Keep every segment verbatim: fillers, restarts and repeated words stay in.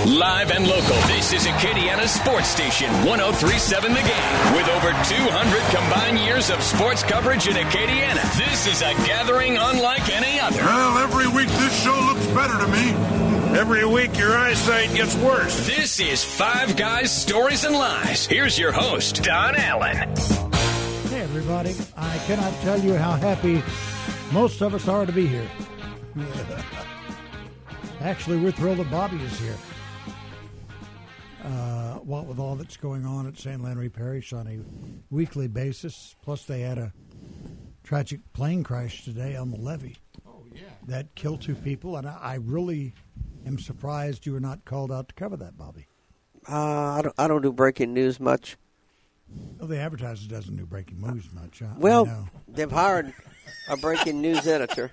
Live and local, this is Acadiana Sports Station, one oh three point seven The Game. With over two hundred combined years of sports coverage in Acadiana, this is a gathering unlike any other. Well, every week this show looks better to me. Every week your eyesight gets worse. This is Five Guys, Stories, and Lies. Here's your host, Don Allen. Hey, everybody. I cannot tell you how happy most of us are to be here. Actually, we're thrilled that Bobby is here. Uh, what with all that's going on at Saint Landry Parish on a weekly basis, plus they had a tragic plane crash today on the levee. Oh, yeah. That killed two people, and I, I really am surprised you were not called out to cover that, Bobby. Uh, I don't. I don't do breaking news much. Well, the advertiser doesn't do breaking news much. I, well, I know. They've hired a breaking news editor,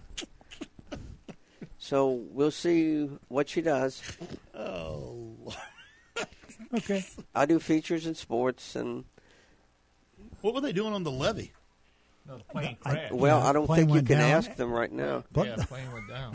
so we'll see what she does. Oh. Okay. I do features in sports, and what were they doing on the levee? No, the plane crashed. Well, yeah, I don't think you can down. ask them right now. But yeah, the plane went down.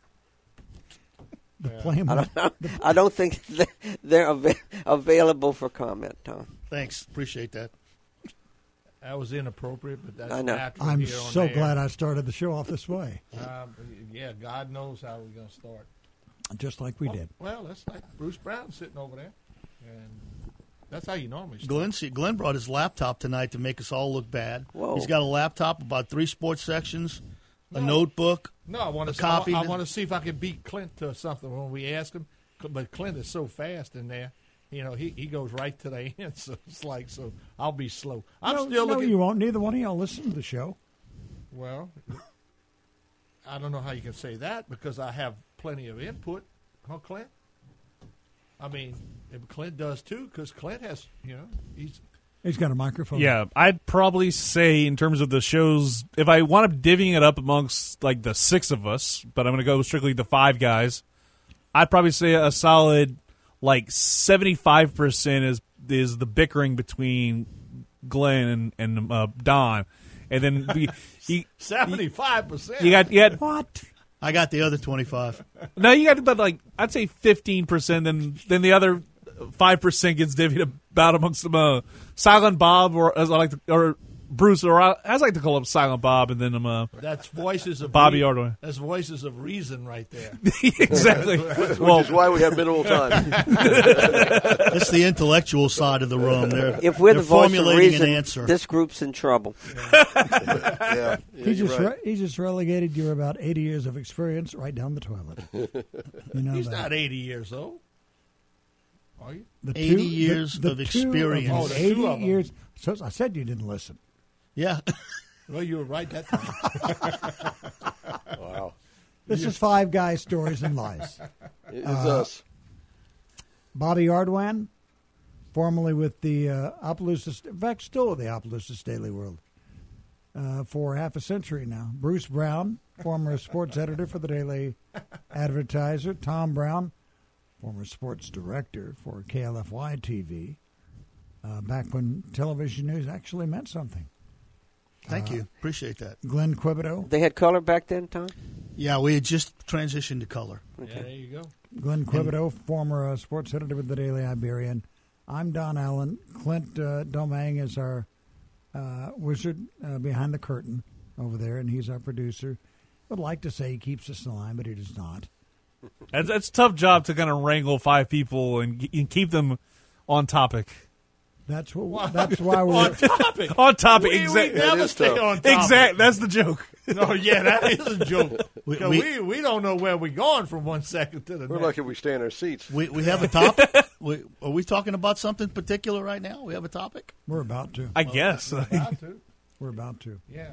The plane I went don't, I don't think they're av- available for comment, Tom. Thanks. Appreciate that. That was inappropriate, but that's I know. natural. I'm here so on the glad air. I started the show off this way. Um, yeah, God knows how we're going to start. Just like we oh, did. Well, that's like Bruce Brown sitting over there. And that's how you normally start. Glenn, see, Glenn brought his laptop tonight to make us all look bad. Whoa. He's got a laptop, about three sports sections, a No. notebook. No, I want a to. copy. I, I want to see if I can beat Clint to something when we ask him. But Clint is so fast in there. You know, he, he goes right to the end. So it's like, so I'll be slow. I'm no, still no, looking. you won't. Neither one of y'all listen to the show. Well, I don't know how you can say that because I have plenty of input. Huh, Clint? I mean, if Clint does too, because Clint has, you know, he's. He's got a microphone. Yeah, I'd probably say in terms of the shows, if I wound up divvying it up amongst like the six of us, but I'm going to go strictly the five guys, I'd probably say a solid like seventy-five percent is is the bickering between Glenn and, and uh, Don, and then we, he seventy-five percent. You got you got what? I got the other twenty-five. No, you got about like I'd say fifteen percent. Then then the other five percent gets divvied about amongst them. Uh, Silent Bob, or as I like to, or Bruce, or I, as I like to call him Silent Bob, and then I'm uh, that's voices of Bobby re- Ordway. That's voices of reason right there. Exactly. Which well, is why we have mineral time. That's the intellectual side of the room. They're, if we're they're the voice of formulating reason, an answer. This group's in trouble. yeah, yeah, he just right. re- he just relegated your about eighty years of experience right down the toilet. You know He's that. not eighty years old. Are you? The eighty two- years the, the of two experience. Oh, the two eighty of them. years. So I said you didn't listen. Yeah. Well, you were right that time. Wow. This is Five Guys, Stories, and Lies. It's Uh, us. Bobby Ardwan, formerly with the uh, Opelousas, in fact, still with the Opelousas Daily World uh, for half a century now. Bruce Brown, former sports editor for the Daily Advertiser. Tom Brown, former sports director for K L F Y T V, uh, back when television news actually meant something. Thank Uh, you. Appreciate that. Glenn Quibido. They had color back then, Tom? Yeah, we had just transitioned to color. Okay. Yeah, there you go. Glenn Quibido, former uh, sports editor with the Daily Iberian. I'm Don Allen. Clint uh, Domang is our uh, wizard uh, behind the curtain over there, and he's our producer. Would like to say he keeps us in line, but he does not. It's, it's a tough job to kind of wrangle five people and, and keep them on topic. That's what. That's why we're on topic. On topic, We, exactly. we never stay on topic. Exactly. That's the joke. No, yeah, that is a joke. We- 'Cause we- we, we don't know where we're going from one second to the We're next. lucky we stay in our seats. We we have a topic. we, are we talking about something particular right now? We have a topic. we're about to. I guess. About to. We're about to. Yeah.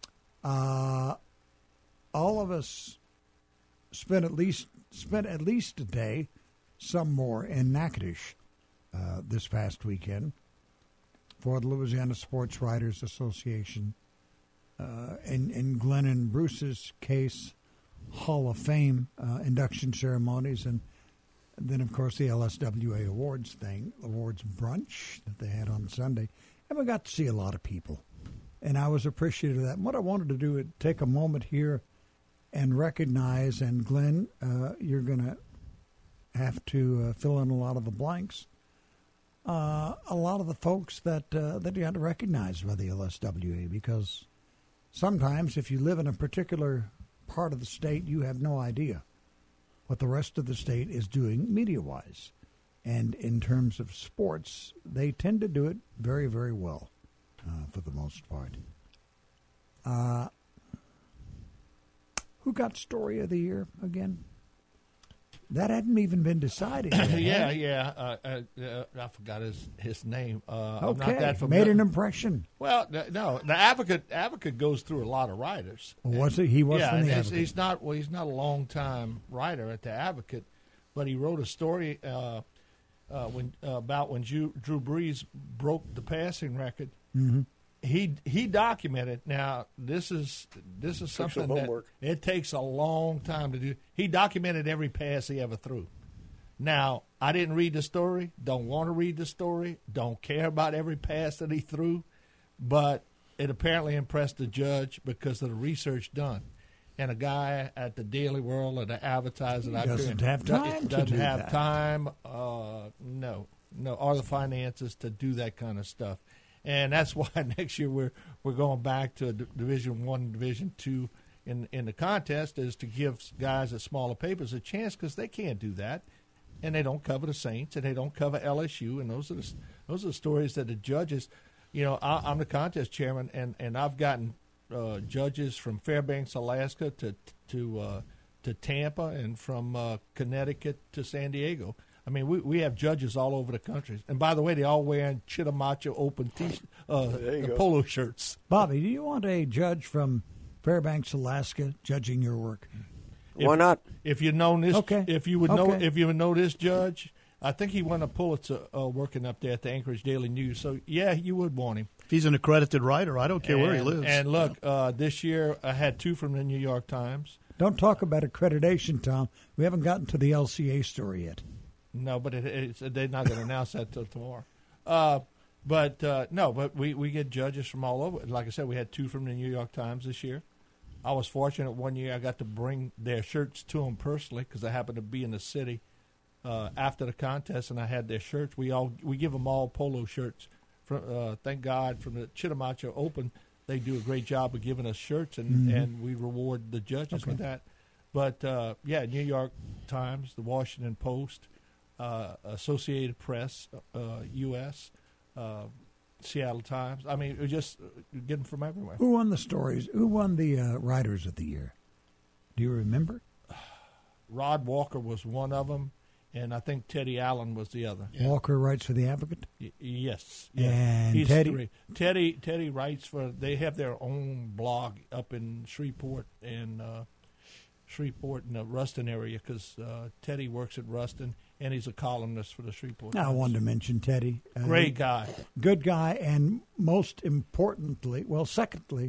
Uh, all of us spent at least spent at least a day, some more, in Natchitoches uh, this past weekend for the Louisiana Sports Writers Association. Uh, in, in Glenn and Bruce's case, Hall of Fame uh, induction ceremonies, and then, of course, the L S W A awards thing, awards brunch that they had on Sunday. And we got to see a lot of people. And I was appreciative of that. And what I wanted to do is take a moment here and recognize, and Glenn, uh, you're going to have to uh, fill in a lot of the blanks. Uh, a lot of the folks that uh, that got recognized by the L S W A, because sometimes if you live in a particular part of the state, you have no idea what the rest of the state is doing media-wise. And in terms of sports, they tend to do it very, very well uh, for the most part. Uh, who got Story of the Year again? That hadn't even been decided yet. yeah, yeah. Uh, uh, uh, I forgot his his name. Uh, I'm Okay, not that familiar. made an impression. Well, th- no, the advocate advocate goes through a lot of writers. Well, was it? He was yeah, from and the he's, Advocate. he's not. Well, he's not a long time writer at the Advocate, but he wrote a story uh, uh, when uh, about when Drew, Drew Brees broke the passing record. Mm-hmm. He he documented. Now this is this is Took some something that homework. it takes a long time to do. He documented every pass he ever threw. Now I didn't read the story. Don't want to read the story. Don't care about every pass that he threw, but it apparently impressed the judge because of the research done. And a guy at the Daily World or the Advertiser He I doesn't couldn't- have time to doesn't do have that. time. Uh, no, no, or the finances to do that kind of stuff. And that's why next year we're we're going back to D- Division One, Division Two in in the contest, is to give guys at smaller papers a chance, because they can't do that, and they don't cover the Saints and they don't cover L S U, and those are the those are the stories that the judges. You know, I, I'm the contest chairman, and, and I've gotten uh, judges from Fairbanks, Alaska, to to uh, to Tampa, and from uh, Connecticut to San Diego. I mean, we we have judges all over the country. And by the way, they all wearing Chitamacha Open t- uh, There you go. polo shirts. Bobby, do you want a judge from Fairbanks, Alaska, judging your work? Why not? If you known this, Okay. if you would know, Okay. if you would know this judge, I think he won a Pulitzer uh, working up there at the Anchorage Daily News. So yeah, you would want him. If he's an accredited writer, I don't care where he And- lives. And look, uh, this year I had two from the New York Times. Don't talk about accreditation, Tom. We haven't gotten to the L C A story yet. No, but it, it's, they're not going to announce that till tomorrow. Uh, but uh, no, but we, we get judges from all over. Like I said, we had two from the New York Times this year. I was fortunate one year I got to bring their shirts to them personally, because I happened to be in the city uh, after the contest, and I had their shirts. We all we give them all polo shirts. From, uh, thank God, from the Chitamacha Open, they do a great job of giving us shirts, and, Mhm. and we reward the judges Okay. with that. But uh, yeah, New York Times, the Washington Post, uh, Associated Press, uh, U S, uh, Seattle Times. I mean, it was just uh, getting from everywhere. Who won the stories? Who won the uh, Writers of the Year? Do you remember? Rod Walker was one of them, and I think Teddy Allen was the other. Walker writes for the Advocate. Y- yes. Yeah. And He's Teddy? three. Teddy Teddy writes for. They have their own blog up in Shreveport and uh, Shreveport in the Ruston area, because uh, Teddy works at Ruston, and he's a columnist for the Shreveport. Now, I Times. wanted to mention Teddy. Uh, Great guy. Good guy, and most importantly, well, secondly,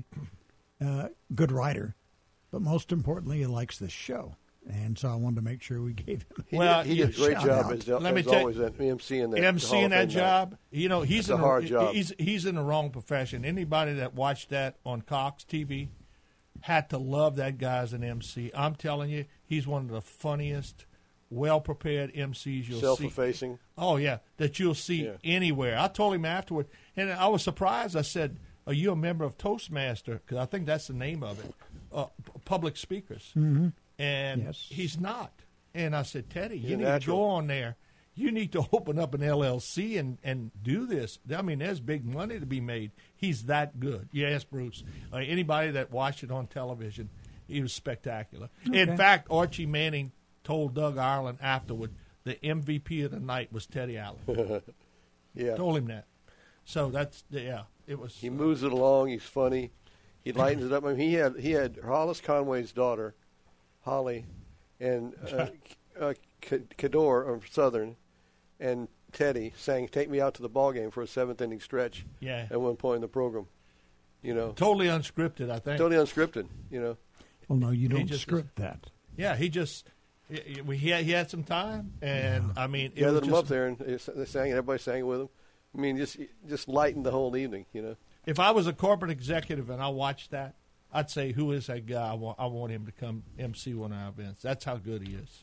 uh, good writer. But most importantly, he likes the show. And so I wanted to make sure we gave him He, Well, did, he did a great shout job out. as, Let me as tell- always at emceeing that Hall emceeing of that Fame night. job. You know, he's It's a in hard job. He's he's in the wrong profession. Anybody that watched that on Cox T V had to love that guy as an M C. I'm telling you, he's one of the funniest, well prepared M Cs you'll see. Self-effacing. Oh yeah, that you'll see Yeah. anywhere. I told him afterward, and I was surprised. I said, "Are you a member of Toastmaster?" Because I think that's the name of it, uh, p- public speakers. Mm-hmm. And Yes. he's not. And I said, Teddy, He's you a need natural. to go on there. You need to open up an L L C and, and do this. I mean, there's big money to be made. He's that good. Yes, Bruce. Uh, anybody that watched it on television, he was spectacular. Okay. In fact, Archie Manning told Doug Ireland afterward the M V P of the night was Teddy Allen. Yeah. Told him that. So that's, yeah, it was. He moves it along. He's funny. He lightens it up. I mean, he had he had Hollis Conway's daughter, Holly, and uh, uh, K- Kador of Southern, and Teddy sang "Take Me Out to the Ball Game" for a seventh inning stretch. Yeah. At one point in the program, you know, Totally unscripted, I think. totally unscripted. You know, Well, no, you He don't just- script that. Yeah, he just. He, he, he had, he had some time, and I mean, it gathered was them just, up there and they they sang, and everybody sang with him. I mean, just just lightened the whole evening. You know. If I was a corporate executive and I watched that, I'd say, "Who is that guy? I want, I want him to come M C one of our events." That's how good he is.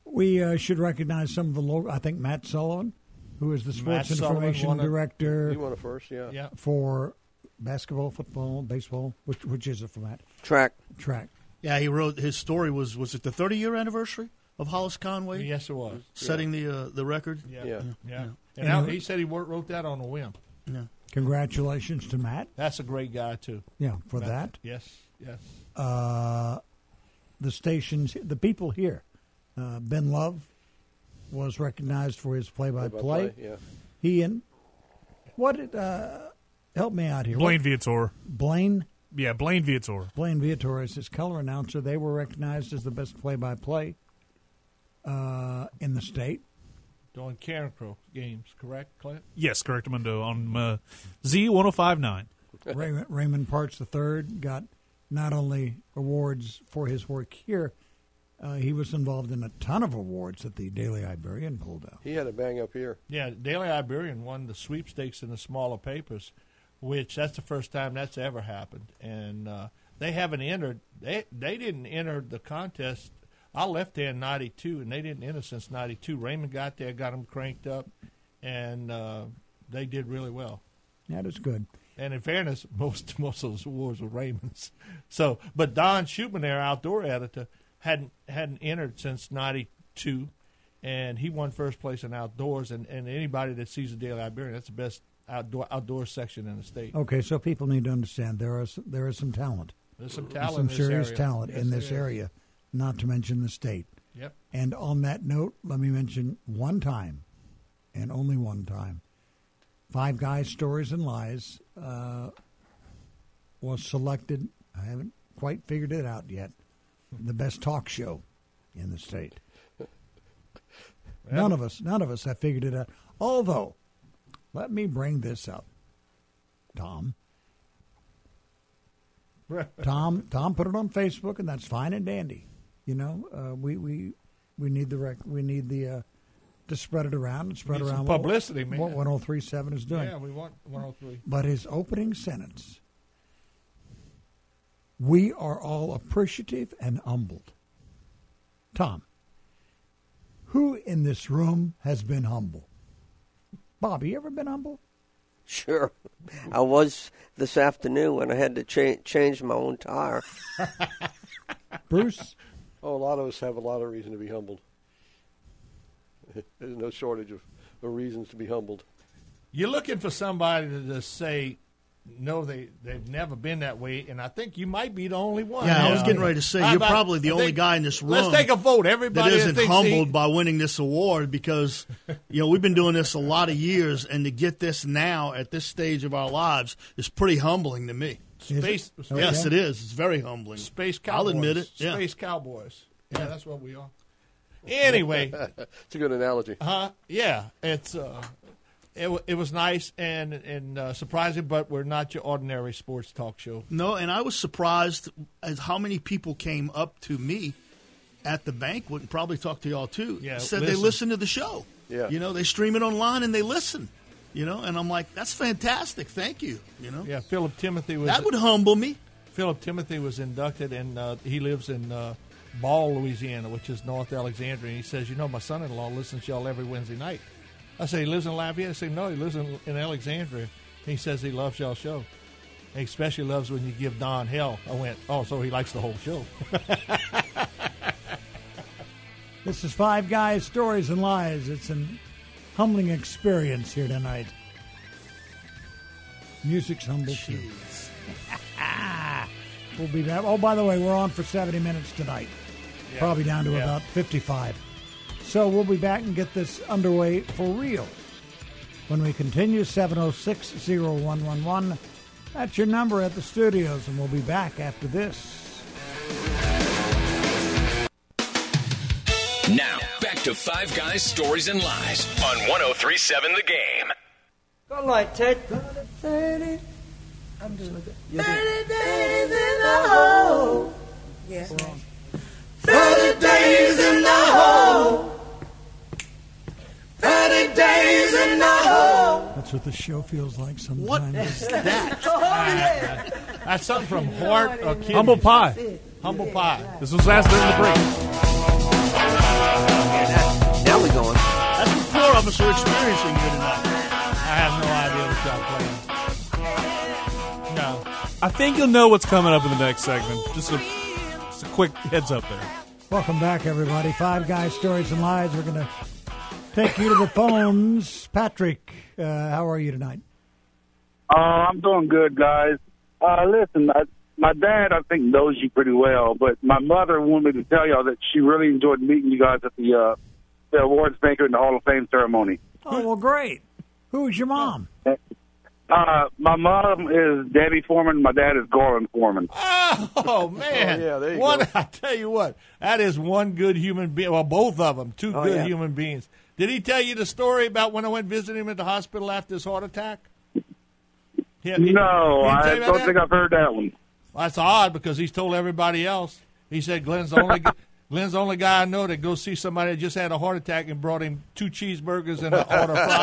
We uh, should recognize some of the local. I think Matt Sullivan, who is the sports Matt Sullivan information won a- director You won it first, yeah. Yeah. for basketball, football, baseball. Which which is it for Matt? Track. Track. Yeah, he wrote his story was was it the thirty year anniversary of Hollis Conway Yes, it was. setting the uh, the record? Yeah. Yeah. Yeah. And And now, who- he said he wrote, wrote that on a whim. Yeah. Congratulations to Matt. That's a great guy, too. Yeah, for Matt. that. Yes. Yes. Uh, the stations, the people here. Uh, Ben Love was recognized for his play-by-play. Play-by-play, yeah. He and what did uh, help me out here? Blaine What- Viator. Blaine. Yeah, Blaine Viator. Blaine Viator is his color announcer. They were recognized as the best play-by-play uh, in the state. Doing Karen Crow games, correct, Clint? Yes, correct, Mundo, on uh, Z one oh five nine. Raymond, Raymond Parts the third got not only awards for his work here, uh, he was involved in a ton of awards that the Daily Iberian pulled out. He had a bang up here. Yeah, Daily Iberian won the sweepstakes in the smaller papers, which that's the first time that's ever happened. And uh, they haven't entered. They they didn't enter the contest. I left there in ninety-two, and they didn't enter since ninety-two. Raymond got there, got them cranked up, and uh, they did really well. That is good. And in fairness, most most of those awards were Raymond's. So, but Don Schupman, their outdoor editor, hadn't hadn't entered since ninety-two, and he won first place in outdoors. And, and anybody that sees the Daily Iberian, that's the best outdoor outdoor section in the state. Okay, so people need to understand there is there is some talent, There's some talent, some in this serious area. talent Yes, in there this is. area, not to mention the state. Yep. And on that note, let me mention one time, and only one time, Five Guys, Stories and Lies uh, was selected. I haven't quite figured it out yet. The best talk show in the state. None of us, none of us have figured it out. Although, let me bring this up, Tom. Tom, Tom put it on Facebook, and that's fine and dandy. You know, uh, we we we need the rec- we need the uh, to spread it around and spread Need some around publicity, what, man. what one oh three point seven is doing. Yeah, we want one oh three. But his opening sentence: "We are all appreciative and humbled." Tom, who in this room has been humble? Bob, you ever been humble? Sure. I was this afternoon when I had to cha- change my own tire. Bruce? Oh, a lot of us have a lot of reason to be humbled. There's no shortage of, of reasons to be humbled. You're looking for somebody to just say, no, they, they've never been that way, and I think you might be the only one. Yeah, I was Yeah. getting ready to say How you're about- probably the I only think- guy in this room Let's take a vote. Everybody that isn't thinks humbled he- by winning this award because, you know, we've been doing this a lot of years, and to get this now at this stage of our lives is pretty humbling to me. Is Space, it? space, Yes, it is. It's very humbling. Space I'll Cowboys. admit it. Yeah. Space Cowboys. Yeah, that's what we are. Anyway, It's a good analogy. uh, yeah, it's uh, it, wa- it was nice and and uh, surprising, but we're not your ordinary sports talk show. No, and I was surprised at how many people came up to me at the banquet and probably talked to y'all too. Yeah, said they listen. listen to the show. Yeah. You know, they stream it online and they listen. You know, and I'm like, that's fantastic. Thank you. You know, Yeah, Philip Timothy was that would humble me. Philip Timothy was inducted, and uh, he lives in uh, Ball, Louisiana, which is North Alexandria. And he says, you know, my son-in-law listens to y'all every Wednesday night. I say, he lives in Lafayette? I say, no, he lives in, in Alexandria. And he says he loves y'all's show. And he especially loves when you give Don hell. I went, oh, so he likes the whole show. This is Five Guys, Stories and Lies. It's an humbling experience here tonight. Music's humble, too. We'll be back. Oh, by the way, we're on for seventy minutes tonight. Probably down to Yeah. about fifty-five. So we'll be back and get this underway for real. When we continue, seven oh six, oh one one one. That's your number at the studios, and we'll be back after this. Now, back to Five Guys, Stories, and Lies on one oh three point seven The Game. Good night, Ted. thirty, I'm doing it. thirty days in the hole. Yeah. thirty days in the hole. thirty days in the hole. That's what the show feels like sometimes. What is that? Oh, yeah. That's something from Hart or Kid. Humble Pie. Humble Pie. This was asked during the break. of us are experiencing here tonight. I have no idea what y'all playing. No. I think you'll know what's coming up in the next segment. Just a, just a quick heads up there. Welcome back, everybody. Five Guys, Stories, and Lies. We're going to take you to the phones. Patrick, uh, how are you tonight? Uh, I'm doing good, guys. Uh, listen, I, my dad, I think, knows you pretty well, but my mother wanted me to tell y'all that she really enjoyed meeting you guys at the, uh, the awards banquet and the Hall of Fame ceremony. Oh, well, great. Who is your mom? Uh, my mom is Debbie Foreman. My dad is Garland Foreman. Oh, man. Oh, yeah, there you one, go. I tell you what, that is one good human being. Well, both of them, two Oh, good yeah. human beings. Did he tell you the story about when I went visiting him at the hospital after his heart attack? Yeah, he- No, he didn't tell I you about don't that? think I've heard that one. Well, that's odd because he's told everybody else. He said Glenn's the only Glenn's the only guy I know that goes see somebody that just had a heart attack and brought him two cheeseburgers and an order of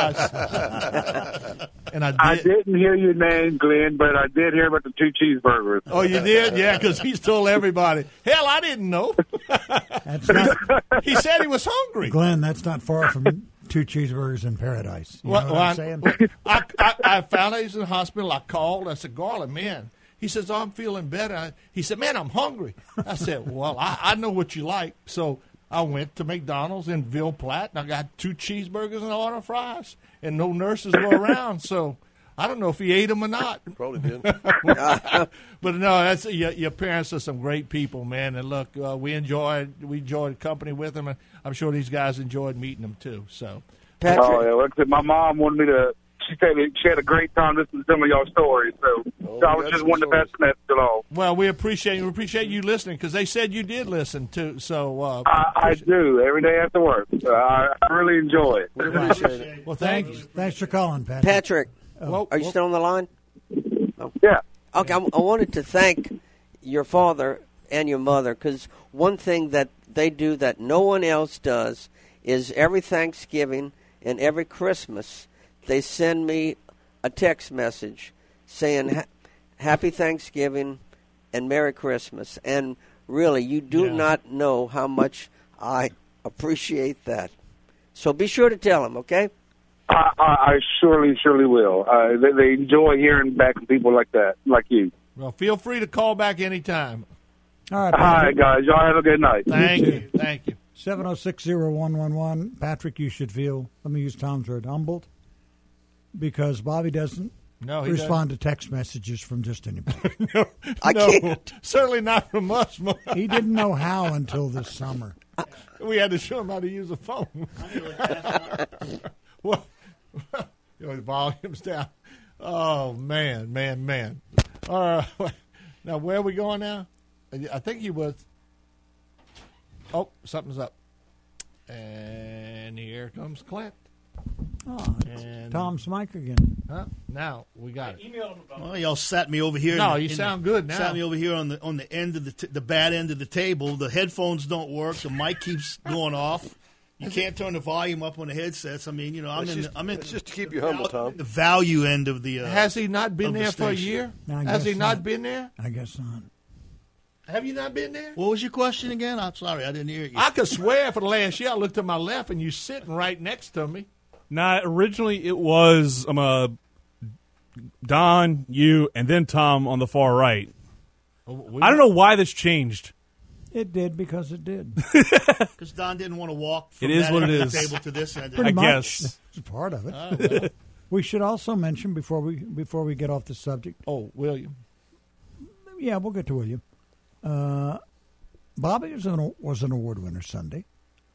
fries. And I did. I didn't hear your name, Glenn, but I did hear about the two cheeseburgers. Oh, you did? Yeah, because he's told everybody. Hell, I didn't know. That's not, He said he was hungry. Glenn, that's not far from two cheeseburgers in paradise. You Well, know what well, I'm I, saying? I, I, I found out he was in the hospital. I called. I said, Garland, man. He says, oh, I'm feeling better. I, he said, man, I'm hungry. I said, well, I, I know what you like. So I went to McDonald's in Ville Platte, and I got two cheeseburgers and an order of fries, and no nurses were around. So I don't know if he ate them or not. Probably did. But no, that's your, your parents are some great people, man. And look, uh, we enjoyed we enjoyed company with them, and I'm sure these guys enjoyed meeting them too. So, Patrick, Oh, yeah. Like I said, my mom wanted me to. She said that she had a great time listening to some of y'all stories, so, Oh, so I we was got just some wanting to pass the message along. well, we appreciate we appreciate you listening because they said you did listen too. So, uh, I, I do every day after work. So I, I really enjoy it. We appreciate it. well, thank you. Thanks for calling, Patrick. Patrick, Well, are you well, still on the line? Yeah. Okay, I, I wanted to thank your father and your mother because one thing that they do that no one else does is every Thanksgiving and every Christmas they send me a text message saying ha- Happy Thanksgiving and Merry Christmas. And really, you do Yeah. not know how much I appreciate that. So be sure to tell them, okay? I, I, I surely, surely will. Uh, they, they enjoy hearing back from people like that, like you. well, feel free to call back anytime. All right, All right, Patrick. guys. Y'all have a good night. Thank too. you, thank you. seven oh six oh one one one. Patrick, you should feel, let me use Tom's word, humbled, because Bobby doesn't No, he respond to text messages from just anybody. no, I no, can't. certainly not from us. Mo. He didn't know how until this summer. We had to show him how to use a phone. well, you know, the volume's down. Oh man, man, man. All right, now where are we going now? I think he was. Oh, something's up, and here comes Clint. Oh, it's And- Tom's mic again. Huh? Now we got it. Well, y'all sat me over here. No, in the- you in sound the, good now. Sat me over here on the on the end of the t- the bad end of the table. The headphones don't work. The mic keeps going off. You can't turn the volume up on the headsets. I mean, you know, I'm It's in. just, the, I'm in it's just to keep you humble, Tom. the value end of the. Uh, Has he not been of the there for a station. year? I Has he guess not not. been there? I guess not. Have you not been there? What was your question again? I'm sorry, I didn't hear you. I could swear for the last year I looked to my left and you sitting right next to me. Nah, originally it was um, uh, Don, you, and then Tom on the far right. I don't know why this changed. It did because it did. Because Don didn't want to walk from It is that what end it of the is. table to this end. Pretty I much. guess. It's part of it. Oh, well. We should also mention before we before we get off the subject. Oh, William. Yeah, we'll get to William. Uh, Bobby was an, was an award winner Sunday.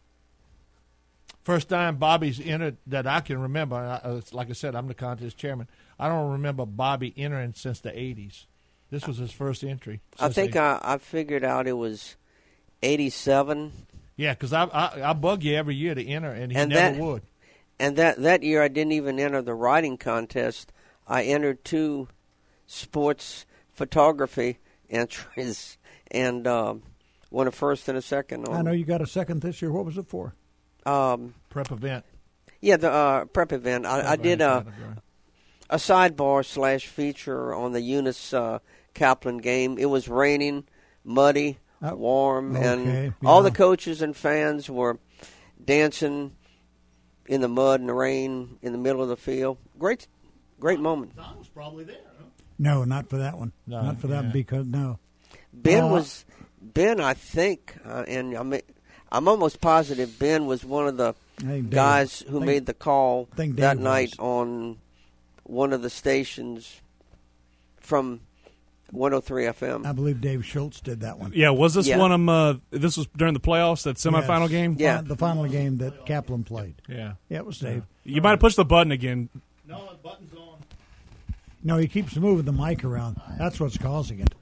First time Bobby's entered that I can remember. I, uh, like I said, I'm the contest chairman. I don't remember Bobby entering since the eighties. This was his first entry. I since think they- I, I figured out it was eighty-seven, Yeah, because I, I I bug you every year to enter, and he And never that- would. and that, that year I didn't even enter the writing contest. I entered two sports photography entries and um, won a first and a second. On, I know you got a second this year. What was it for? Um, Prep event. yeah, the uh, prep event. I, I did a, a sidebar slash feature on the Eunice uh, Kaplan game. It was raining, muddy, Oh, warm, okay, and yeah. all the coaches and fans were dancing in the mud and the rain in the middle of the field. Great, great moment. Don was probably there. Huh? No, not for that one. No, not for that yeah. because no. Ben Uh, was Ben, I think, uh, and I mean, I'm almost positive Ben was one of the I think Dave- guys who think- made the call think that Dave night was. on one of the stations from one oh three F M. I believe Dave Schultz did that one. Yeah, was this Yeah. one of them? Uh, this was during the playoffs, that semifinal Yes. game. Yeah. the final game that Kaplan played. Yeah. Yeah, it was Dave. You might have pushed the button again. No, the button's on. No, he keeps moving the mic around. That's what's causing it.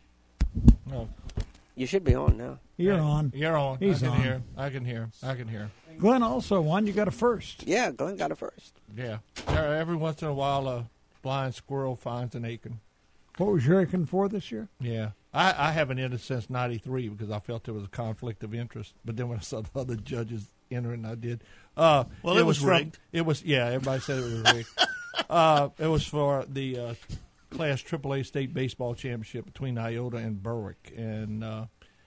No, You should be on now. You're on. you're on. He's I can on. hear. I can hear. I can hear. Glenn also won. You got a first. Yeah, Glenn got it first. Yeah. There- Every once in a while, a blind squirrel finds an acorn. What was Hurricane for this year? Yeah. I, I haven't entered since ninety-three because I felt there was a conflict of interest. But then when I saw the other judges entering, I did. Uh, Well, it was from- rigged. It was, yeah, everybody said it was rigged. uh, it was for the uh, Class triple A State Baseball Championship between Iota and Berwick. And, uh,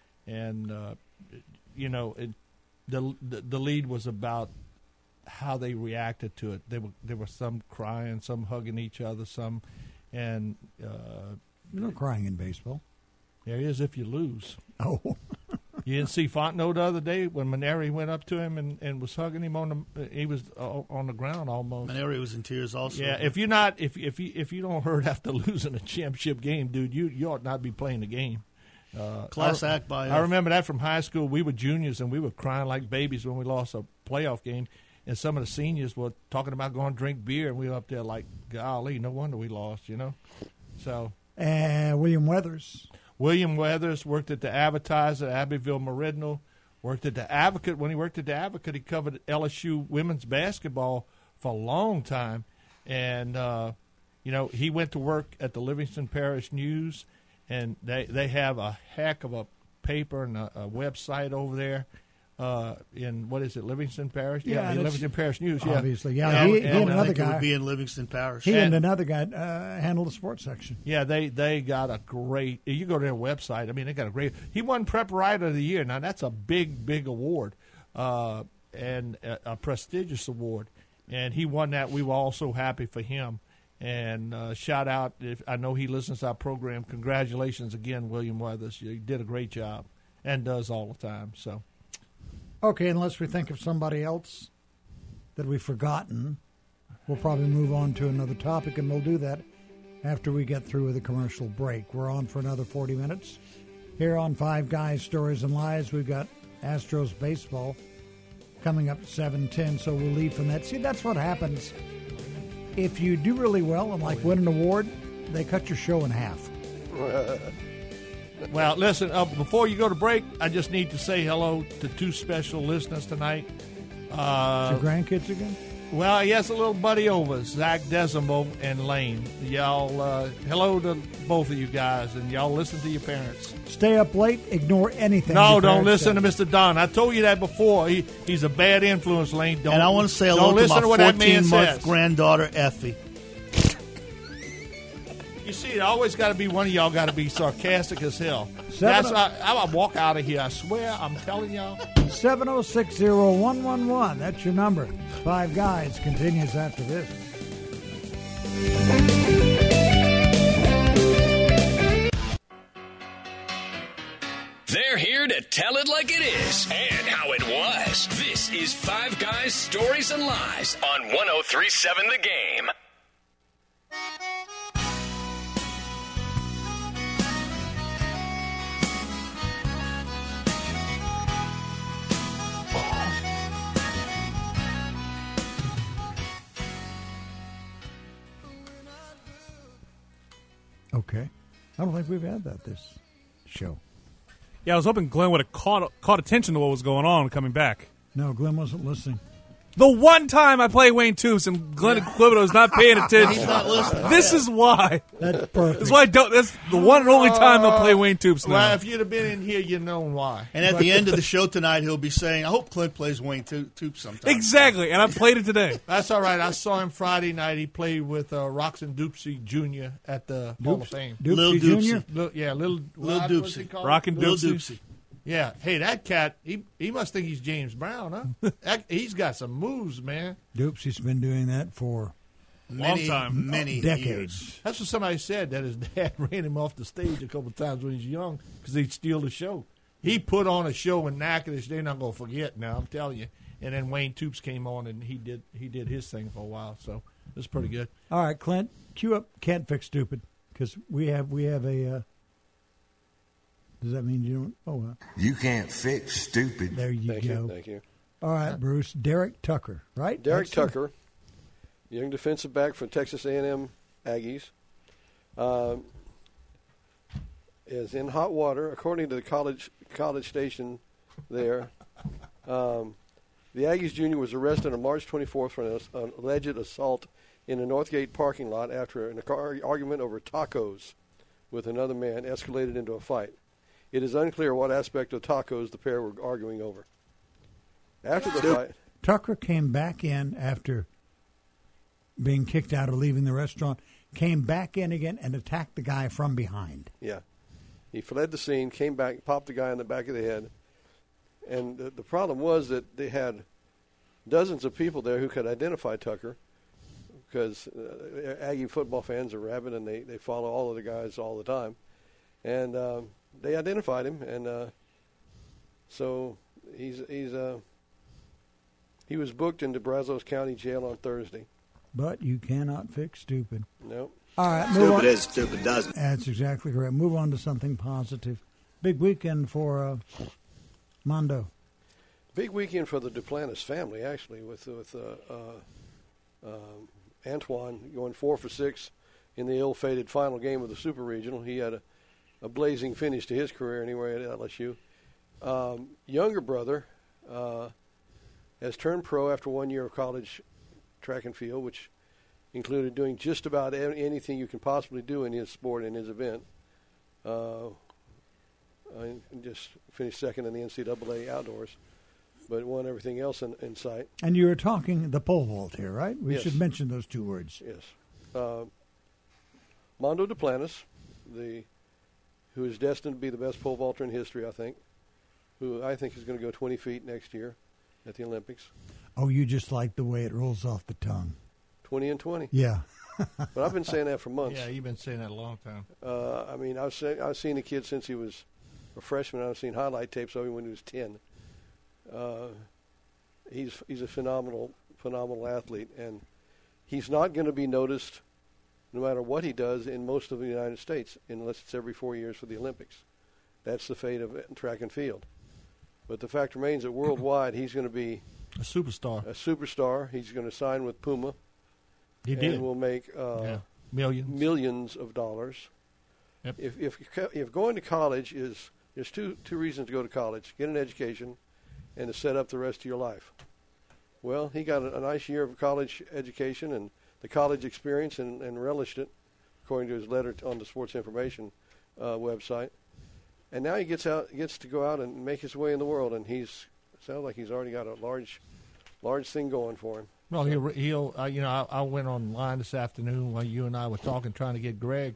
and uh, you know, it, the, the the lead was about how they reacted to it. There were, there were some crying, some hugging each other, some, and uh, There's no crying in baseball. there is if you lose. Oh, You didn't see Fontenot the other day when Maneri went up to him and, and was hugging him on the he was uh, on the ground almost. Maneri was in tears also. Yeah, if you're not if if you if you don't hurt after losing a championship game, dude, you you ought not be playing the game. Uh, Class I, act by I uh, remember that from high school. We were juniors and we were crying like babies when we lost a playoff game. And some of the seniors were talking about going to drink beer, and we were up there like, golly, no wonder we lost, you know. So and William Weathers. William Weathers worked at the Advertiser, Abbeville Meridional, worked at the Advocate. When he worked at the Advocate, he covered L S U women's basketball for a long time. And, uh, you know, he went to work at the Livingston Parish News, and they, they have a heck of a paper and a, a website over there. Uh, in what is it, Livingston Parish? Yeah, Yeah, that's- Livingston Parish News. Yeah, Obviously, yeah. And- he, he and, and uh, I another think it guy. would be in Livingston Parish. He and, and- another guy uh, handled the sports section. Yeah, they, they got a great. You go to their website. I mean, they got a great. He won Prep Writer of the Year. Now that's a big, big award, uh, and a, a prestigious award. And he won that. We were all so happy for him. And uh, shout out! If I know he listens to our program. Congratulations again, William Weathers. You did a great job, and does all the time. So. Okay, unless we think of somebody else that we've forgotten, we'll probably move on to another topic, and we'll do that after we get through with a commercial break. We're on for another forty minutes. Here on Five Guys, Stories and Lies, we've got Astros baseball coming up at seven ten, so we'll leave from that. See, that's what happens. If you do really well and, like, win an award, they cut your show in half. Well, listen, uh, before you go to break, I just need to say hello to two special listeners tonight. Uh, Your grandkids again? well, yes, a little buddy over, Zach Desimo and Lane. Y'all, uh, hello to both of you guys, and y'all listen to your parents. Stay up late, ignore anything. No, your don't parents listen say. to Mister Don. I told you that before. He He's a bad influence, Lane. Don't, And I want to say don't hello to listen my what that man fourteen-month says. granddaughter, Effie. You see, it always got to be one of y'all got to be sarcastic as hell. Seven That's why I, I walk out of here. I swear, I'm telling y'all. seven oh six oh one one one. That's your number. Five Guys continues after this. They're here to tell it like it is and how it was. This is Five Guys, Stories and Lies on one oh three point seven The Game. Okay. I don't think we've had that this show. Yeah, I was hoping Glenn would have caught caught attention to what was going on coming back. No, Glenn wasn't listening. The one time I play Wayne Toops and Glenn Quibido is not paying attention. He's not listening. This is why. That's perfect. That's why I don't. That's the one and only time I'll play Wayne Toops now. Well, if you'd have been in here, you'd known why. And at the end of the show tonight, he'll be saying, I hope Clint plays Wayne To- Toop sometime. Exactly, and I played it today. That's all right. I saw him Friday night. He played with uh, Roxon Doopsy Junior at the Hall of Fame. Doopsy Lil Junior? Doopsy. Lil, yeah, little Lil what- what's he Doopsy. called? Rockin' Lil Doopsy. Doopsy. Yeah. Hey, that cat, he he must think he's James Brown, huh? that, he's got some moves, man. Dupes, he's been doing that for many, long time. many decades. years. That's what somebody said, that his dad ran him off the stage a couple of times when he was young because he'd steal the show. He put on a show in Natchitoches they're not going to forget now, I'm telling you. And then Wayne Toops came on, and he did he did his thing for a while, so it was pretty good. All right, Clint, cue up Can't Fix Stupid, because we have, we have a... Uh, does that mean you don't? Oh, well. You can't fix stupid. There you Thank go. you. Thank you. All right, Bruce. Derek Tucker, right? Derek That's Tucker, young defensive back for Texas A and M Aggies, um, is in hot water. According to the college college station there, um, the Aggies junior was arrested on March twenty-fourth for an, an alleged assault in a Northgate parking lot after an argument over tacos with another man escalated into a fight. It is unclear what aspect of tacos the pair were arguing over. After the fight, Tucker came back in after being kicked out or leaving the restaurant, came back in again and attacked the guy from behind. yeah, he fled the scene, came back, popped the guy in the back of the head. And the, the problem was that they had dozens of people there who could identify Tucker because uh, Aggie football fans are rabid and they, they follow all of the guys all the time. And um, they identified him, and uh, so he's he's uh, he was booked into Brazos County Jail on Thursday. But you cannot fix stupid. Nope. All right, move Stupid on. is, stupid doesn't. That's exactly correct. Move on to something positive. Big weekend for uh, Mondo. Big weekend for the Duplantis family, actually, with with uh, uh, um, Antoine going four for six in the ill-fated final game of the Super Regional. He had a, a blazing finish to his career anyway at L S U. Um, younger brother uh, has turned pro after one year of college track and field, which included doing just about anything you can possibly do in his sport, in his event. Uh, and just finished second in the N C double A outdoors, but won everything else in, in sight. And you were talking the pole vault here, right? We Yes. should mention those two words. Yes. Uh, Mondo Duplantis, the who is destined to be the best pole vaulter in history, I think, who I think is going to go twenty feet next year at the Olympics. Oh, you just like the way it rolls off the tongue. twenty and twenty. Yeah. But I've been saying that for months. Yeah, you've been saying that a long time. Uh, I mean, I've seen, I've seen the kid since he was a freshman. I've seen highlight tapes of him when he was ten. Uh, he's he's a phenomenal, phenomenal athlete, and he's not going to be noticed no matter what he does in most of the United States, unless it's every four years for the Olympics. That's the fate of track and field. But the fact remains that worldwide, he's going to be A superstar. a superstar. He's going to sign with Puma. He and did. will make uh, Yeah. Millions. millions of dollars. Yep. If if if going to college is there's two two reasons to go to college: get an education, and to set up the rest of your life. Well, he got a, a nice year of college education and the college experience, and, and relished it, according to his letter on the Sports Information uh, website. And now he gets out gets to go out and make his way in the world, and he's sounds like he's already got a large large thing going for him. Well, he'll, he'll uh, you know, I, I went online this afternoon while you and I were talking, trying to get Greg,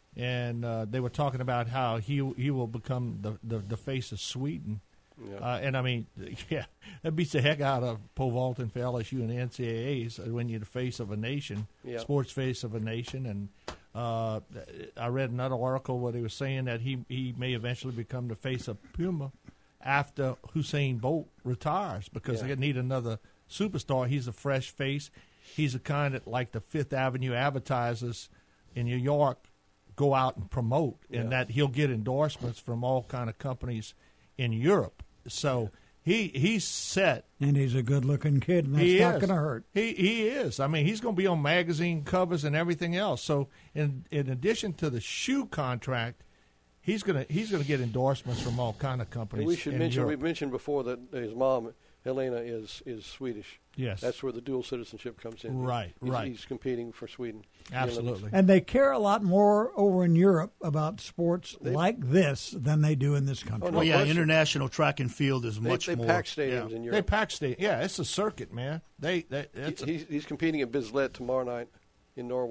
and uh, they were talking about how he he will become the, the, the face of Sweden. Yeah. Uh, and, I mean, yeah, that beats the heck out of pole vaulting for L S U and the N C double A's when you're the face of a nation, Yeah. sports face of a nation. And uh, I read another article where they were saying that he, he may eventually become the face of Puma after Usain Bolt retires, because Yeah. they need another superstar. He's a fresh face. He's the kind that, like the Fifth Avenue advertisers in New York, go out and promote, and Yeah. that he'll get endorsements from all kind of companies in Europe. So he he's set. And he's a good-looking kid, and that's He not is. going to hurt. He he is. I mean, he's going to be on magazine covers and everything else. So in in addition to the shoe contract, he's gonna he's gonna get endorsements from all kind of companies. And we should in mention Europe. we mentioned before that his mom Helena is is Swedish. Yes. That's where the dual citizenship comes in. Right, He's, right. He's competing for Sweden. Absolutely. And they care a lot more over in Europe about sports like this than they do in this country. Oh, no Well, yeah, question. international track and field is They, much they more. pack stadiums yeah. in They Europe. pack state. Yeah, it's a circuit, man. They, they it's He- a, he's, he's competing at Bislett tomorrow night in Norway.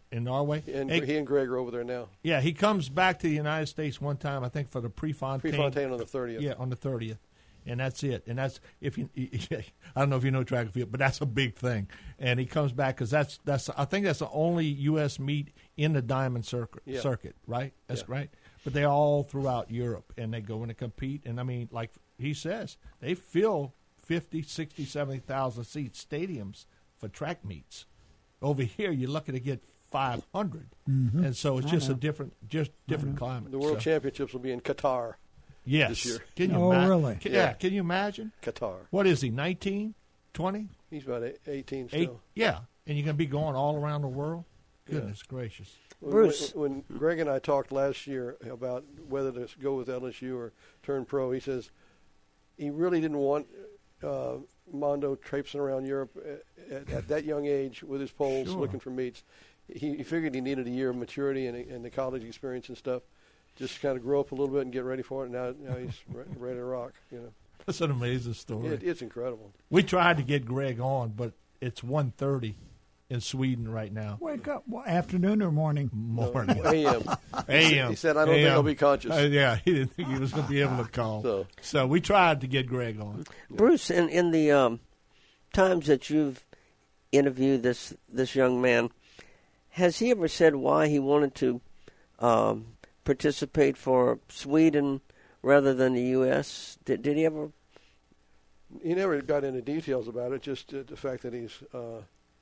in Norway. And hey, he and Greg are over there now. Yeah, he comes back to the United States one time, I think, for the Prefontaine. Prefontaine on the thirtieth. Yeah, on the thirtieth. And that's it. And that's if you. I don't know if you know track and field, but that's a big thing. And he comes back because that's that's. I think that's the only U S meet in the Diamond Circuit. Yeah. Circuit, right? That's Yeah. right. But they're all throughout Europe, and they go in and compete. And I mean, like he says, they fill fifty, sixty, seventy thousand seat stadiums for track meets. Over here, you're lucky to get five hundred, Mhm. and so it's I just a know. different, just different climate. The World so. Championships will be in Qatar. Yes. This year. Can you Oh, ima- really? Can, Yeah. yeah. Can you imagine? Qatar. What is he? nineteen, twenty, He's about eight- eighteen still. eight? Yeah. And you're going to be going all around the world? Goodness gracious. When- Bruce. When, when Greg and I talked last year about whether to go with L S U or turn pro, he says he really didn't want uh, Mondo traipsing around Europe at, at, at that young age with his poles Sure. looking for meets. He, he figured he needed a year of maturity and, and the college experience and stuff. Just kind of grow up a little bit and get ready for it. Now, now he's re- ready to rock. You know, That's an amazing story. it, it's incredible. We tried to get Greg on, but it's one thirty in Sweden right now. Wake up. Well, afternoon or morning? Morning. A M. A M. He said, "I don't think I'll be conscious." Uh, yeah, he didn't think he was going to be able to call. So. so we tried to get Greg on. Bruce, in in the um, times that you've interviewed this this young man, has he ever said why he wanted to um, participate for Sweden rather than the U S? Did did he ever? He never got into details about it. Just uh, the fact that he's uh,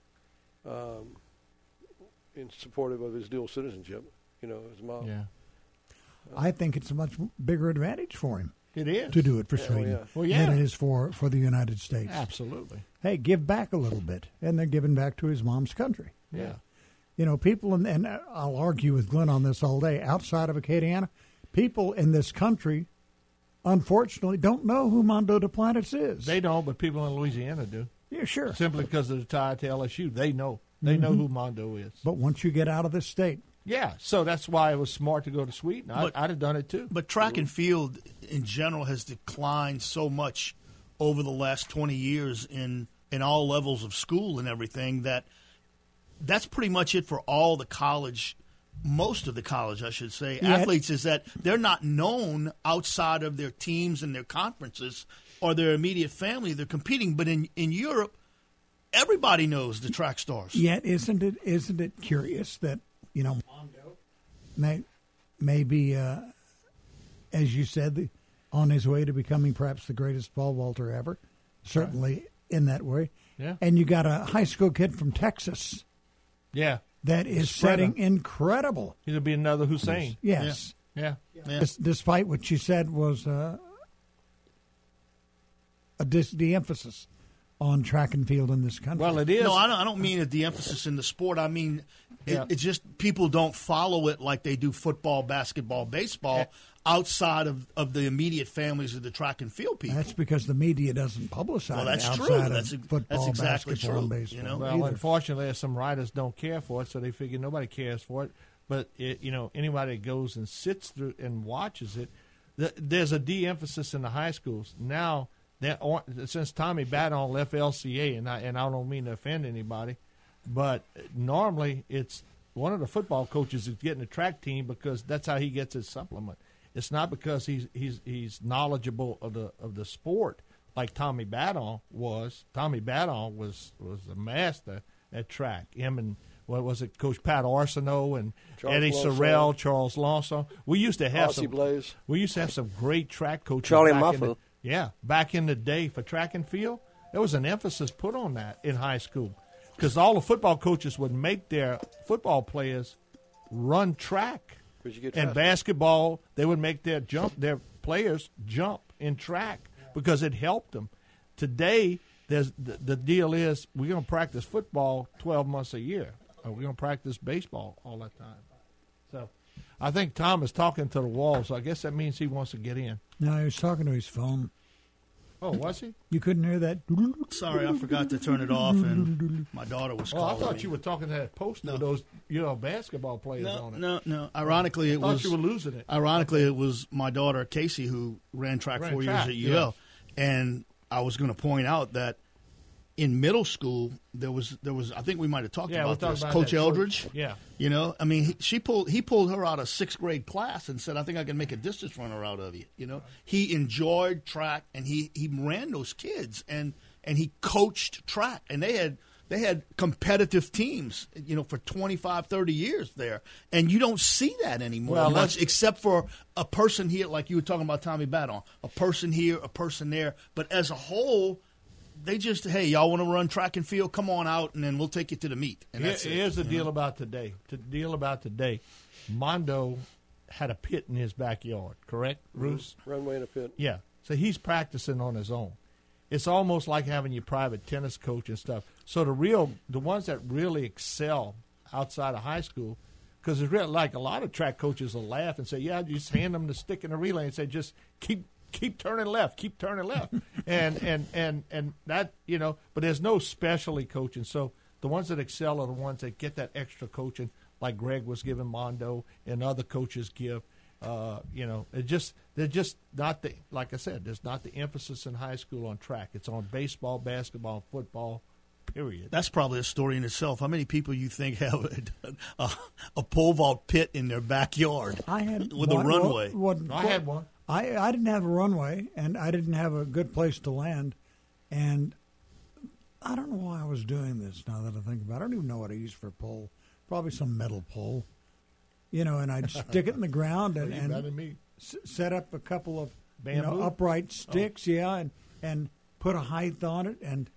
um, in supportive of his dual citizenship. You know, his mom. Yeah. I think it's a much bigger advantage for him It is. to do it for Yeah, Sweden well, yeah. Well, yeah. than it is for, for the United States. Absolutely. Hey, give back a little bit, and they're giving back to his mom's country. Yeah. You know, people, in, and I'll argue with Glenn on this all day, outside of Acadiana, people in this country, unfortunately, don't know who Mondo Duplantis is. They don't, but people in Louisiana do. Yeah, sure. Simply because of the tie to L S U. They know. They know Mhm. who Mondo is. But once you get out of this state, Yeah, so that's why it was smart to go to Sweden. I, But- I'd have done it too. But track and field in general has declined so much over the last twenty years in, in all levels of school and everything that that's pretty much it for all the college, most of the college, I should say, Yeah. athletes is that they're not known outside of their teams and their conferences or their immediate family. They're competing. But in, in Europe, everybody knows the track stars. yet isn't it isn't it curious that, you know, Mondo may maybe, uh, as you said, the, on his way to becoming perhaps the greatest pole vaulter ever, certainly in that way. Yeah. And you got a high school kid from Texas Yeah. that is Spread setting him. incredible. He'll be another Hussein. Yes. Yeah. Yeah. Des- despite what you said was uh, a dis- de-emphasis on track and field in this country. Well, it is. No, I don't, I don't mean the emphasis in the sport. I mean, it, Yeah. it's just people don't follow it like they do football, basketball, baseball outside of, of the immediate families of the track and field people. That's because the media doesn't publicize Well, that's it true. outside That's of ex- football, that's exactly basketball, and true, baseball. you know? Well, either. unfortunately, some writers don't care for it, so they figure nobody cares for it. But it, you know, anybody that goes and sits through and watches it, the, there's a de-emphasis in the high schools now. That since Tommy Badon left L C A, and I and I don't mean to offend anybody, but normally it's one of the football coaches is getting a track team because that's how he gets his supplement. It's not because he's he's he's knowledgeable of the of the sport like Tommy Badon was. Tommy Badon was was a master at track. Him and what was it, Coach Pat Arsenault and Charles Eddie Lawson. Sorrell, Charles Lawson. We used to have Ossie some. Blaze. We used to have some great track coaches. Charlie back in the- Muffu. Yeah, back in the day for track and field, there was an emphasis put on that in high school because all the football coaches would make their football players run track. 'Cause you get And faster. basketball, they would make their jump their players jump in track because it helped them. Today, there's the, the deal is we're going to practice football twelve months a year, or we're going to practice baseball all that time. So, I think Tom is talking to the wall, so I guess that means he wants to get in. No, he was talking to his phone. Oh, was he? You couldn't hear that? Sorry, I forgot to turn it off, and my daughter was Oh, I calling thought me. you were talking to that poster of those, you know, basketball players No, on it. no, no. Ironically, it I thought was you were losing it. Ironically, it was my daughter Casey who ran track Ran four track, years at U L, yes. and I was going to point out that in middle school, there was there was I think we might have talked Yeah, about we'll talk this. about Coach that. Eldridge. Yeah. You know, I mean, he, she pulled he pulled her out of sixth grade class and said, "I think I can make a distance runner out of you." You know, he enjoyed track and he, he ran those kids and and he coached track, and they had they had competitive teams, you know, for twenty-five, thirty years there, and you don't see that anymore Well, much, let's- except for a person here, like you were talking about Tommy Badon, a person here, a person there, but as a whole. They just, hey, y'all want to run track and field? Come on out, and then we'll take you to the meet. And Here- that's it, here's the you deal know? about today. The deal about today, Mondo had a pit in his backyard, correct, Bruce? Runway and a pit. Yeah. So he's practicing on his own. It's almost like having your private tennis coach and stuff. So the real, the ones that really excel outside of high school, because it's really like a lot of track coaches will laugh and say, "Yeah, you just hand them the stick in the relay and say, just keep." Keep turning left, keep turning left, and and and and that you know. But there's no specialty coaching, so the ones that excel are the ones that get that extra coaching, like Greg was giving Mondo and other coaches give. Uh, you know, it just they're just not the like I said. There's not the emphasis in high school on track. It's on baseball, basketball, football. Period. That's probably a story in itself. How many people you think have a, a, a pole vault pit in their backyard? I had with one, a runway. One, I had one. I, I didn't have a runway, and I didn't have a good place to land. And I don't know why I was doing this now that I think about it. I don't even know what I used for a pole. Probably some metal pole. You know, and I'd stick it in the ground and, Well, you and better than me. s- set up a couple of you Bamboo? know, upright sticks, yeah, and, and put a height on it. And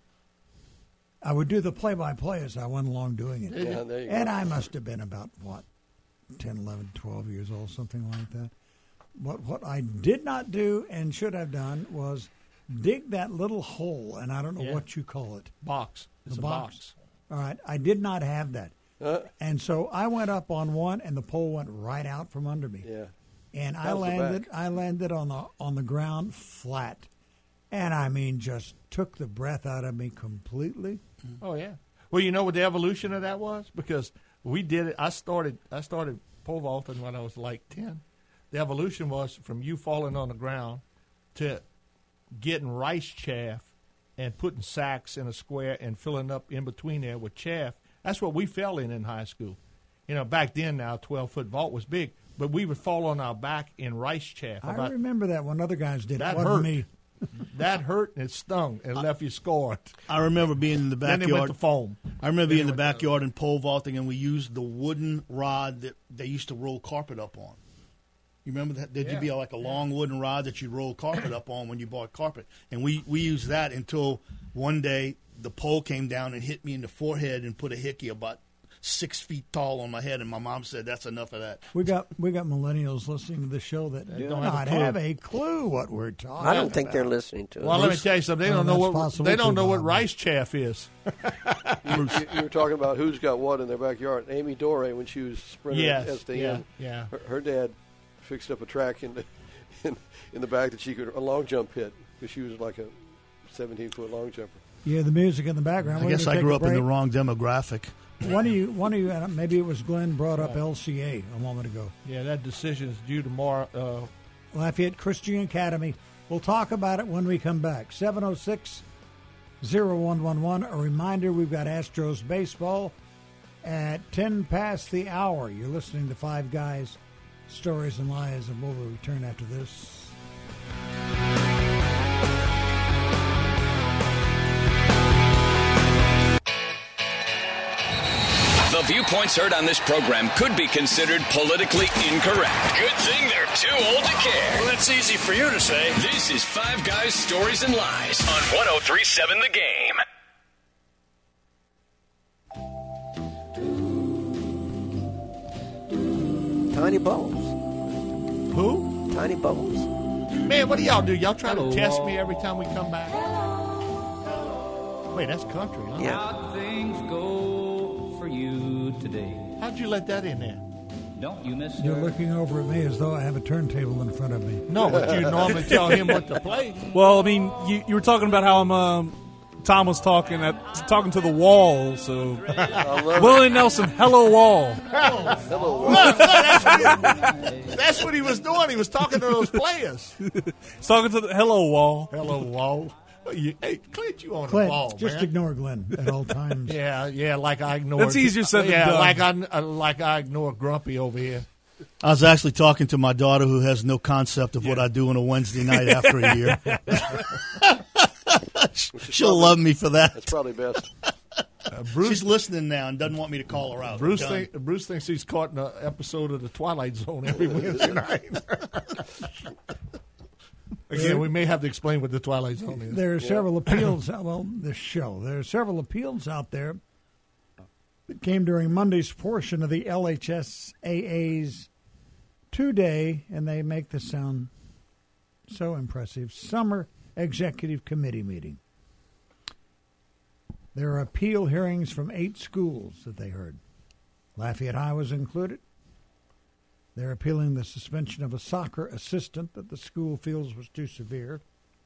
I would do the play-by-play as I went along doing it. Yeah, there you And go. I must have been about, what, ten, eleven, twelve years old, something like that. What what I did not do and should have done was dig that little hole, and I don't know Yeah. what you call it. Box. It's The a box. box. All right, I did not have that. Uh, And so I went up on one, and the pole went right out from under me. yeah. And I How's the landed back? I landed on the on the ground flat. And I mean just took the breath out of me completely. Oh yeah. Well, you know what the evolution of that was? Because we did it. I started. I started pole vaulting when I was like ten. The evolution was from you falling on the ground to getting rice chaff and putting sacks in a square and filling up in between there with chaff. That's what we fell in in high school. You know, back then now twelve foot vault was big, but we would fall on our back in rice chaff. I About- remember that when other guys did that it. Wasn't hurt. me. That hurt and it stung and left you scarred. I remember being in the Then backyard. they went to foam. I remember Then being in they the went to- backyard and pole vaulting, and we used the wooden rod that they used to roll carpet up on. You remember that? There'd Yeah. be like a long wooden rod that you'd roll carpet up on when you bought carpet. And we, we used that until one day the pole came down and hit me in the forehead and put a hickey about six feet tall on my head. And my mom said, "That's enough of that." We got we got millennials listening to the show that do don't have a not clue. have a clue what we're talking I don't think about. they're listening to it. Well, let me tell you something. They Well, don't know that's what possible they don't too, know what Bob. rice chaff is. You, you were talking about who's got what in their backyard. Amy Dore, when she was sprinting Yes, at S D yeah, N, yeah. Her, her dad fixed up a track in the in, in the back that she could a long jump hit because she was like a seventeen foot long jumper. Yeah, the music in the background. I We're guess gonna I take grew a up in the break. wrong demographic. One of you, one of you, uh, maybe it was Glenn brought up L C A a moment ago. Yeah, that decision is due tomorrow. Uh, Lafayette Christian Academy. We'll talk about it when we come back. seven oh six, oh one one one. A reminder, we've got Astros baseball at ten past the hour. You're listening to Five Guys, Stories and Lies, and we'll return after this. The viewpoints heard on this program could be considered politically incorrect. Good thing they're too old to care. Well, that's easy for you to say. This is Five Guys, Stories, and Lies on one oh three seven The Game. Tiny Bubbles. who? Tiny Bubbles. Man, what do y'all do? Y'all try Hello. to test me every time we come back? Wait, that's country, huh? Yeah. How things go for you today. How'd you let that in there? Don't you miss You're her? looking over at me as though I have a turntable in front of me. No, but you normally tell him what to play. Well, I mean, you, you were talking about how I'm, um, Tom was talking at, talking to the wall. So Willie Nelson, hello wall. Hello. Look, look, that's, what he, that's what he was doing. He was talking to those players. He's talking to the hello wall. Hello, Wall. You, hey, Clint, you on Clint, the ball, just man. ignore Glenn at all times. Yeah, yeah, like I ignore. That's easier said than yeah, done. like I uh, like I ignore Grumpy over here. I was actually talking to my daughter who has no concept of what I do on a Wednesday night after a year. She'll probably, love me for that. That's probably best. Uh, Bruce, She's listening now and doesn't want me to call her out. Bruce, Done. think, Bruce thinks he's caught in an episode of The Twilight Zone every Wednesday night. Again, we may have to explain what The Twilight Zone is. There are several appeals. Well, this show. There are several appeals out there that came during Monday's portion of the L H S A A's two-day, and they make this sound so impressive, Summer Executive Committee meeting. There are appeal hearings from eight schools that they heard. Lafayette High was included. They're appealing the suspension of a soccer assistant that the school feels was too severe.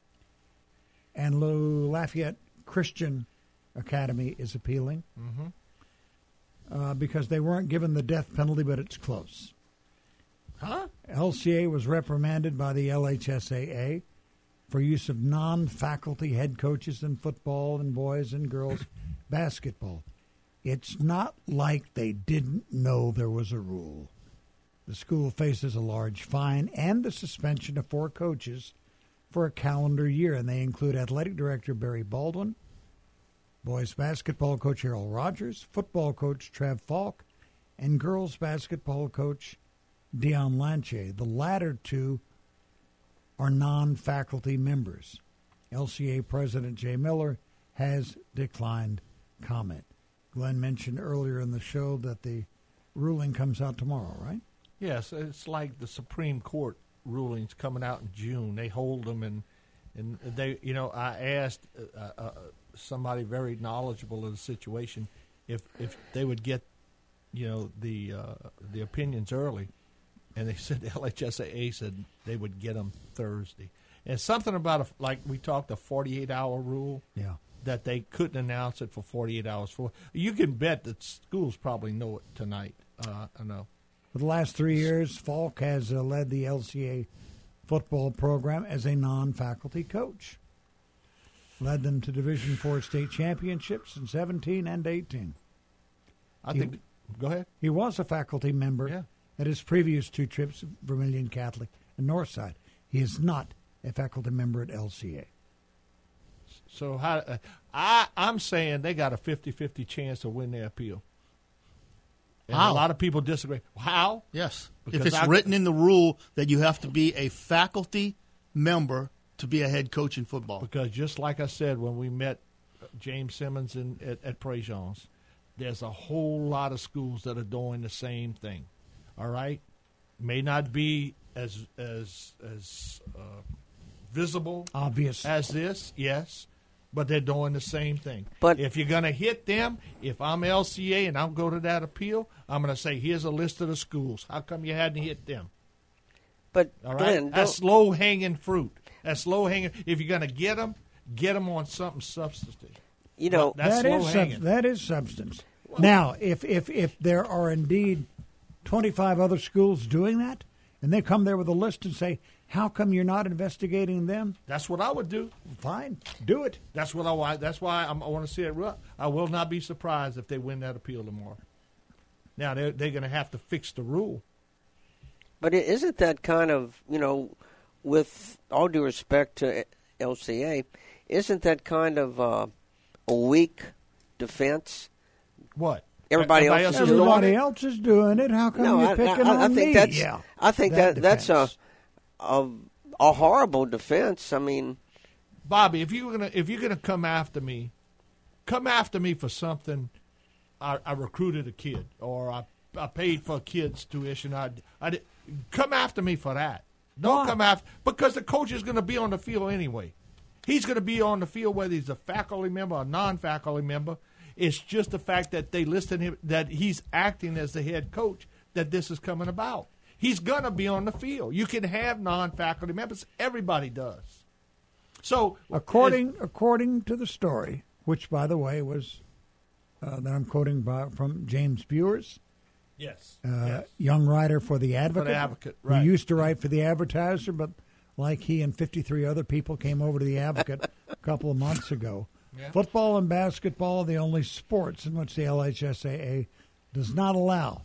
And Lafayette Christian Academy is appealing Mm-hmm. uh, because they weren't given the death penalty, but it's close. Huh? L C A was reprimanded by the L H S A A for use of non-faculty head coaches in football and boys and girls basketball. It's not like they didn't know there was a rule. The school faces a large fine and the suspension of four coaches for a calendar year, and they include athletic director Barry Baldwin, boys basketball coach Harold Rogers, football coach Trev Falk, and girls basketball coach Dion Lanche. The latter two are non-faculty members. L C A President Jay Miller has declined comment. Glenn mentioned earlier in the show that the ruling comes out tomorrow, right? Yes, it's like the Supreme Court rulings coming out in June. They hold them, and and they, you know, I asked uh, uh, somebody very knowledgeable of the situation if if they would get, you know, the uh, the opinions early, and they said L H S A A said they would get them Thursday. And something about a, like we talked a forty-eight hour rule. Yeah. That they couldn't announce it for forty-eight hours. For you can bet that schools probably know it tonight. Uh, I know. For the last three years, Falk has uh, led the L C A football program as a non-faculty coach. Led them to Division Four state championships in seventeen and eighteen. I he, think. Go ahead. He was a faculty member yeah. at his previous two trips, Vermilion Catholic and Northside. He is not a faculty member at L C A. So how, uh, I, I'm saying they got a fifty-fifty chance to win their appeal. And How? a lot of people disagree. How? Yes. Because if it's I, written in the rule that you have to be a faculty member to be a head coach in football. Because just like I said when we met James Simmons in, at, at Préjean's, there's a whole lot of schools that are doing the same thing. All right? May not be as as as uh, visible obvious as this, yes, but they're doing the same thing. But if you're going to hit them, if I'm L C A and I'll go to that appeal, I'm going to say, here's a list of the schools. How come you hadn't hit them? But All right? Glenn, that's low-hanging fruit. That's low-hanging. If you're going to get them, get them on something substantive. You know, but that's that is low-hanging. sub- that is substance. Well, now, if, if if there are indeed twenty-five other schools doing that, and they come there with a list and say, how come you're not investigating them? That's what I would do. Fine, do it. That's what I want. That's why I'm, I want to see it. I will not be surprised if they win that appeal tomorrow. Now they're they're going to have to fix the rule. But isn't that kind of, you know, with all due respect to L C A, isn't that kind of uh, a weak defense? What? Everybody, Everybody else, else is doing Everybody it? else is doing it. How come no, you're I, picking I, on I think me? that's yeah, I think that that, that's a, defense. a a horrible defense. I mean, Bobby, if you're gonna if you're gonna come after me, come after me for something. I, I recruited a kid, or I I paid for a kid's tuition. I, I did, come after me for that. Don't Why? come after because the coach is going to be on the field anyway. He's going to be on the field whether he's a faculty member or non-faculty member. It's just the fact that they listed him that he's acting as the head coach that this is coming about. He's going to be on the field. You can have non-faculty members. Everybody does. So according according to the story, which by the way was uh, that I'm quoting by, from James Bewers. Yes. Uh, yes. Young writer for The Advocate. For The Advocate, right. Who used to write for The Advertiser, but like he and fifty-three other people came over to The Advocate a couple of months ago. Yeah. Football and basketball are the only sports in which the L H S A A does not allow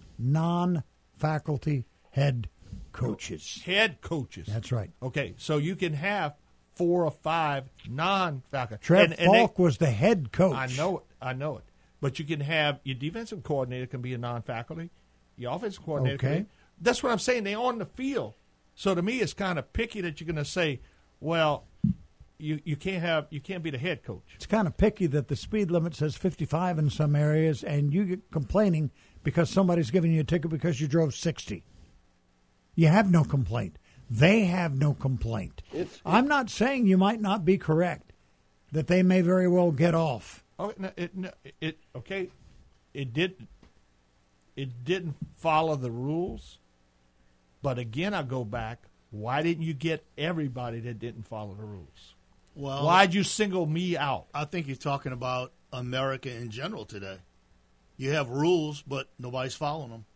non-faculty head coaches. Head coaches. That's right. Okay, so you can have four or five non-faculty. Trev and, and Falk they, was the head coach. I know it. I know it. But you can have your defensive coordinator can be a non-faculty. Your offensive coordinator Okay. can be. That's what I'm saying. They're on the field. So to me, it's kind of picky that you're going to say, well, you, you can't have you can't be the head coach. It's kind of picky that the speed limit says fifty-five in some areas, and you get complaining because somebody's giving you a ticket because you drove sixty. You have no complaint. They have no complaint. It's, I'm not saying you might not be correct, that they may very well get off. Oh, no, it, no, it okay. It did. It didn't follow the rules. But again, I go back. Why didn't you get everybody that didn't follow the rules? Well, Why'd you single me out? I think you're talking about America in general today. You have rules, but nobody's following them.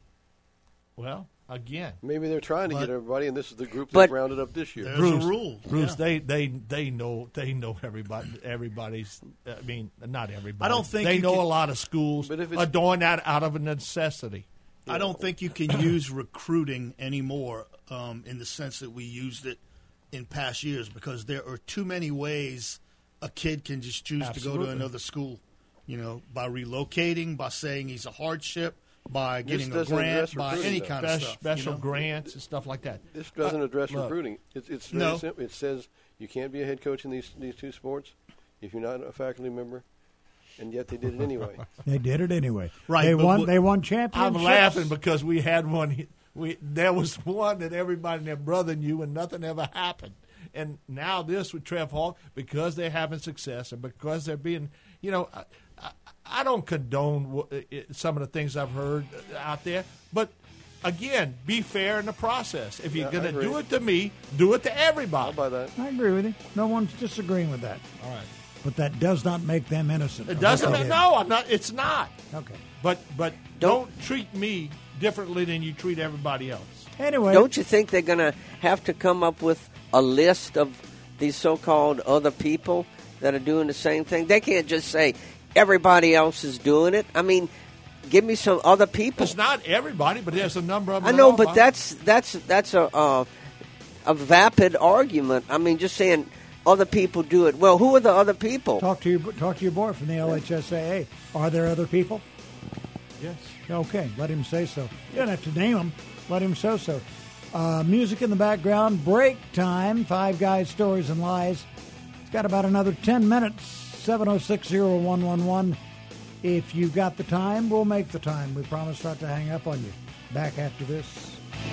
Well, again, maybe they're trying to But- get everybody, and this is the group But- they rounded up this year. There's Bruce, a rule. Bruce, Yeah. they, they they know they know everybody. Everybody's. I mean, not everybody. I don't think they you know can- a lot of schools But if it's- are doing that out of a necessity. I don't think you can use recruiting anymore um, in the sense that we used it in past years because there are too many ways a kid can just choose to go Absolutely. to another school. You know, by relocating, by saying he's a hardship, by This getting a doesn't grant, address by recruiting, any though. kind of Special, stuff. special you know? grants and stuff like that. This doesn't Uh, address look, recruiting. It's, it's very No. simple. It says you can't be a head coach in these these two sports if you're not a faculty member, and yet they did it anyway. They did it anyway. Right, They but won. what- They won I'm championships. laughing because we had one. We there was one that everybody and their brother knew, and nothing ever happened. And now this with Trev Hawk, because they're having success and because they're being, you know, I, I, I don't condone w- it, some of the things I've heard out there, but again, be fair in the process. If you're Yeah, I going to agree. do it to me, do it to I'll everybody. buy that. I agree with you. No one's disagreeing with that. All right. But that does not make them innocent. It of doesn't. what they did. No, I'm not. It's not. Okay. But but Don't- don't treat me differently than you treat everybody else. Anyway, Don't you think they're going to have to come up with a list of these so-called other people that are doing the same thing? They can't just say everybody else is doing it. I mean, give me some other people. It's not everybody, but there's a number of them. I know, but that's that's that's a uh, a vapid argument. I mean, just saying other people do it. Well, who are the other people? talk to your talk to your boy from the L H S A A. Are there other people? yes. Okay, let him say so. You don't have to name them. Let him say so. Uh, music in the background. Break time. Five Guys, Stories, and Lies. It's got about another ten minutes. seven oh six oh one one one. If you got the time, we'll make the time. We promise not to hang up on you. Back after this.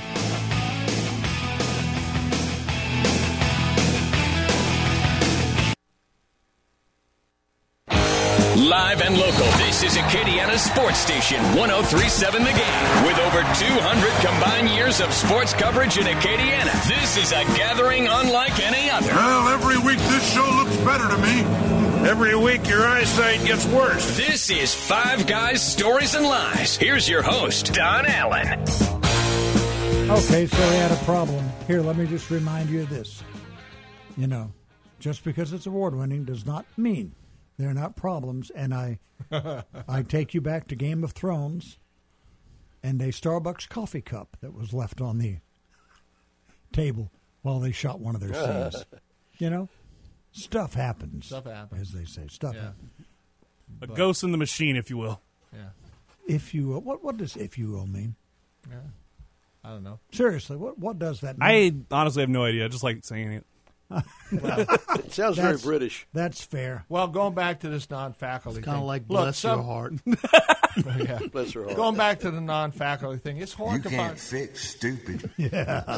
Live and local, this is Acadiana Sports Station one oh three point seven The Game. With over two hundred combined years of sports coverage in Acadiana, this is a gathering unlike any other. Well, every week this show looks better to me. Every week your eyesight gets worse. This is Five Guys, Stories, and Lies. Here's your host, Don Allen. Okay, so we had a problem. Here, let me just remind you of this. You know, just because it's award-winning does not mean they're not problems. And I I take you back to Game of Thrones and a Starbucks coffee cup that was left on the table while they shot one of their scenes. You know, stuff happens. Stuff happens. As they say, stuff Yeah. happens. A ghost in the machine, if you will. Yeah. If you will. What, what does if you will mean? Yeah. I don't know. Seriously, what, what does that mean? I honestly have no idea. I just like saying it. It sounds very That's- British. That's fair. Well, going back to this non-faculty Kind thing. of like Look, bless some- your heart. yeah. Bless her heart. Going back to the non-faculty thing, it's hard You to can't find. fix stupid. You,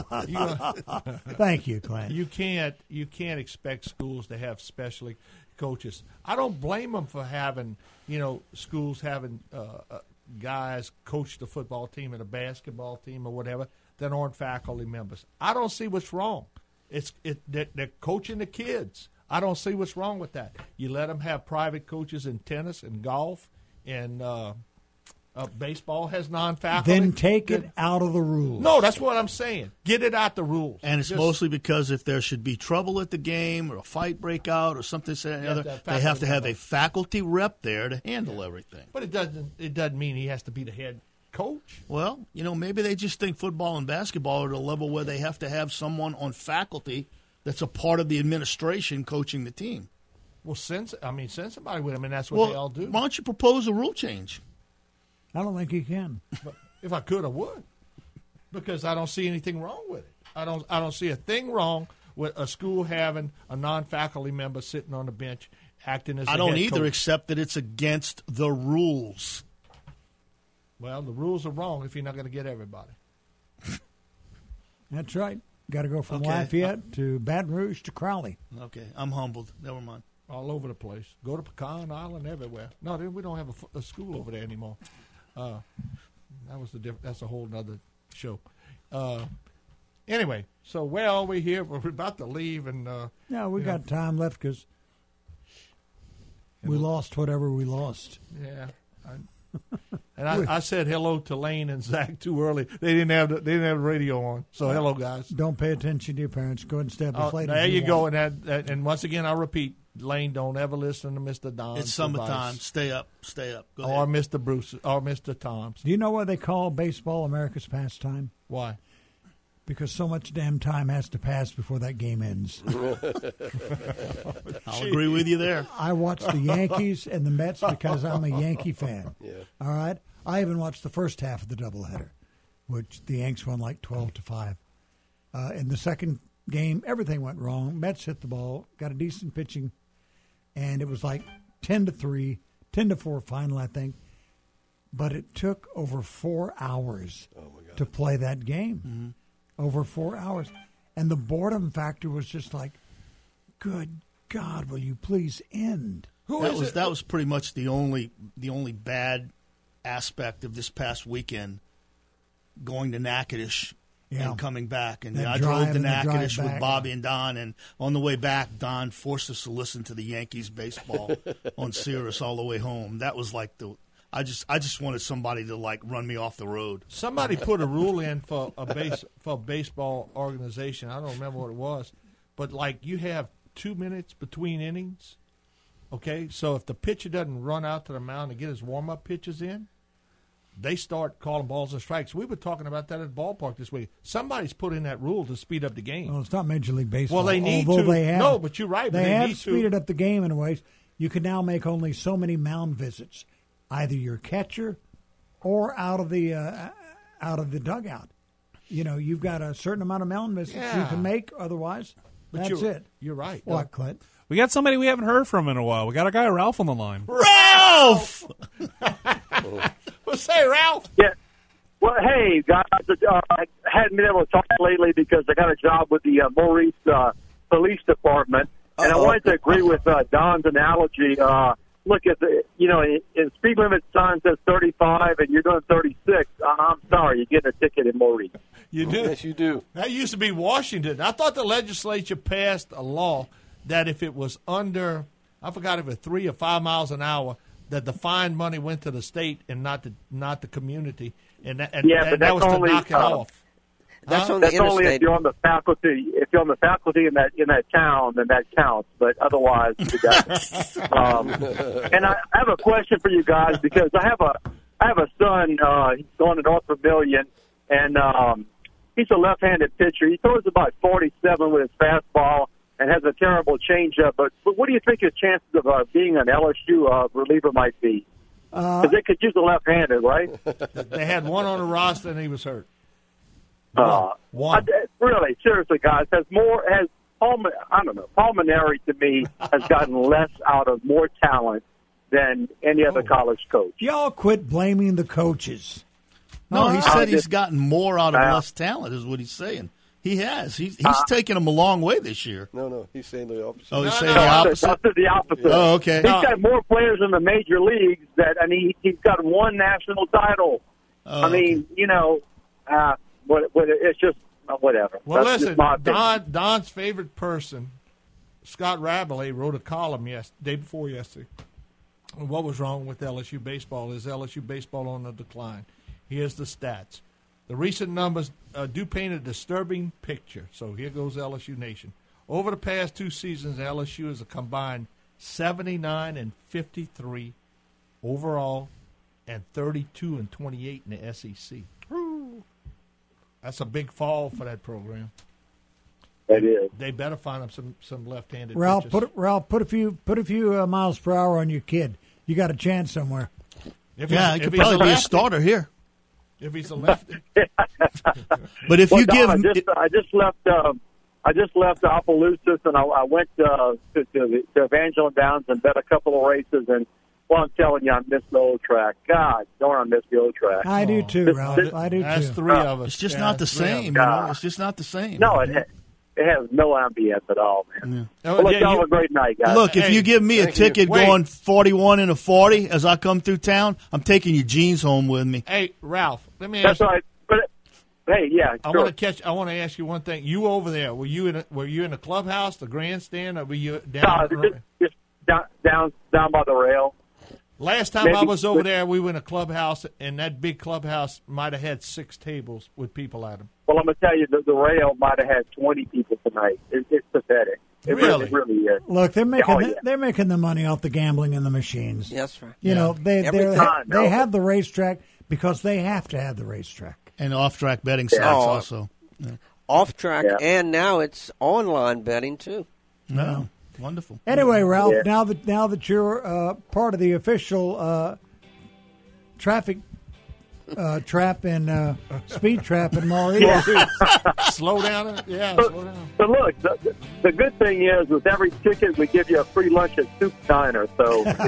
Thank you, Clint. you can't you can't expect schools to have special coaches. I don't blame them for having you know schools having uh, uh, guys coach the football team and a basketball team or whatever that aren't faculty members. I don't see what's wrong. It's it they're, they're coaching the kids. I don't see what's wrong with that. You let them have private coaches in tennis and golf and uh, Uh, baseball has non-faculty. Then take it out of the rules. No, that's what I'm saying. Get it out the rules. And it's Just- mostly because if there should be trouble at the game or a fight break out or something, say You have other, to have they have to faculty have a member. faculty rep there to handle everything. But it doesn't. It doesn't mean he has to be the head coach. Well, you know, maybe they just think football and basketball are at a level where they have to have someone on faculty that's a part of the administration coaching the team. Well, send. I mean, send somebody with him, and that's what Well, they all do. why don't you propose a rule change? I don't think he can. But if I could, I would, because I don't see anything wrong with it. I don't. I don't see a thing wrong with a school having a non-faculty member sitting on the bench acting as. I the don't head either, coach. except that it's against the rules. Well, the rules are wrong if you're not going to get everybody. That's right. Got to go from Okay. Lafayette to Baton Rouge to Crowley. Okay, I'm humbled. Never mind. All over the place. Go to Pecan Island, everywhere. No, then we don't have a, f- a school over there anymore. Uh, that was the diff- That's a whole other show. Uh, anyway, so where are we here? We're about to leave, and uh, No, we you got know, time left because we lost whatever we lost. yeah. I, and I, I said hello to Lane and Zach too early. They didn't have the, they didn't have the radio on. So hello, guys. Don't pay attention to your parents. Go ahead and step Oh, as late there as you you go, want. and that, that, and once again, I repeat, Lane, don't ever listen to Mister Don's It's summertime. advice. Stay up. Stay up. Go Or ahead. Mister Bruce, or Mister Tom's. Do you know why they call baseball America's pastime? Why? Because so much damn time has to pass before that game ends. I'll agree with you there. I watch the Yankees and the Mets because I'm a Yankee fan. Yeah. All right? I even watched the first half of the doubleheader, which the Yanks won like twelve to five. Uh, in the second game, everything went wrong. Mets hit the ball, got a decent pitching, and it was like ten to three, ten to four final, I think. But it took over four hours to play that game. Mm-hmm. Over four hours. And the boredom factor was just like, good God, will you please end? Who that is was it? that was pretty much the only the only bad aspect of this past weekend. Going to Natchitoches Yeah. and coming back, and That I drive drove to and the drive Natchitoches with back. Bobby and Don, and on the way back, Don forced us to listen to the Yankees baseball on Sirius all the way home. That was like the I just I just wanted somebody to like run me off the road. Somebody put a rule in for a base for a baseball organization. I don't remember what it was, but like you have two minutes between innings. Okay, so if the pitcher doesn't run out to the mound and get his warm up pitches in, they start calling balls and strikes. We were talking about that at the ballpark this week. Somebody's put in that rule to speed up the game. Well, it's not Major League Baseball. Well, they need although to. They have, No, but you're right, but They, they have need to. speeded up the game in a way. You can now make only so many mound visits, either your catcher or out of the uh, out of the dugout. You know, you've got a certain amount of mound visits you Yeah. can make. Otherwise, But that's you're, it. You're right. What, Clint? We got somebody we haven't heard from in a while. We got our guy Ralph on the line. Ralph! Well, say, Ralph. Yeah. Well, hey, guys, uh, I hadn't been able to talk lately because I got a job with the uh, Maurice uh, Police Department, and Uh-oh. I wanted to agree with uh, Don's analogy. Uh, look, if the, you know, if speed limit sign says thirty-five and you're doing thirty-six, uh, I'm sorry, you're getting a ticket in Maurice. You do. Yes, you do. That used to be Washington. I thought the legislature passed a law that if it was under, I forgot if it was three or five miles an hour, that the fine money went to the state and not the not the community, and that, and, Yeah, and but that that's was to only, knock it uh, off. That's Huh? on the That's only if interstate. you're on the faculty. If you're on the faculty in that in that town, then that counts. But otherwise, it doesn't. um, and I, I have a question for you guys because I have a I have a son. Uh, he's going to North Vermilion, and um, he's a left-handed pitcher. He throws about forty-seven with his fastball and has a terrible changeup. But, but what do you think his chances of uh, being an L S U uh, reliever might be? Because they could use a left-handed, right? They had one on the roster and he was hurt. Uh, One. I, really, seriously, guys, has more has pulm- I don't know. Pulmonary to me has gotten less out of more talent than any other college coach. Y'all quit blaming the coaches. No, he Uh, said I he's just- gotten more out of Uh, less talent, is what he's saying. He has. He's, he's Uh, taken him a long way this year. No, no, he's saying the opposite. Oh, he's No, saying no, the I I opposite? said the opposite. Oh, okay. He's got more players in the major leagues that, I mean, he's got one national title. Oh, I mean, you know, uh, what, what, it's just uh, whatever. Well, That's listen, just my opinion. Don Don's favorite person, Scott Rabelais, wrote a column yes day before yesterday what was wrong with L S U baseball? Is L S U baseball on the decline? Here's the stats. The recent numbers uh, do paint a disturbing picture. So here goes L S U Nation. Over the past two seasons, L S U is a combined seventy-nine and fifty-three overall, and thirty-two and twenty-eight in the S E C. That's a big fall for that program. It is. They better find them some, some left-handed Ralph, pitchers. put Ralph, put a few put a few uh, miles per hour on your kid. You got a chance somewhere. If Yeah, he's- he if could he's probably be a lefty- starter here. If he's a lefty. But if well, you Don, give, I just, I just left. Um, I just left Opelousas, and I, I went uh, to, to, to Evangeline Downs and bet a couple of races. And well, I'm telling you, I miss the old track. God, darn, I miss the old track. I do too, This- Ralph. this- I do That's too. three of us. it's just Yeah, not the three of us. same. You know, it's just not the same. No, it, ha- it has no ambience at all, man. Oh, Well, look, yeah, y'all you- have a great night, guys. Look, if Hey, you give me a thank you. ticket Wait. going forty-one and a forty as I come through town, I'm taking your jeans home with me. Hey, Ralph, let me That's ask you. right. But hey, yeah, I sure. want to catch. I want to ask you one thing. You over there? Were you in? A, were you in the clubhouse, the grandstand, or were you down? No, just, just down, down, down by the rail. Last time maybe- I was over there, we were in a clubhouse, and that big clubhouse might have had six tables with people at them. Well, I'm gonna tell you, the, the rail might have had twenty people tonight. It, it's pathetic. It Really? it really is. Look, they're making Oh, yeah. they're making the money off the gambling and the machines. Yes, right. You know, they Every they're- time, they no. have the racetrack because they have to have the racetrack. And off-track betting sites Oh. also. Off track, Yeah. and now it's online betting too. No, wonderful. Anyway, Ralph, Yeah. now that now that you're uh, part of the official uh, traffic uh, trap and uh, speed trap in Mario, Slow down, yeah, slow down. But look, the, the good thing is, with every ticket, we give you a free lunch at Soup Diner. So it's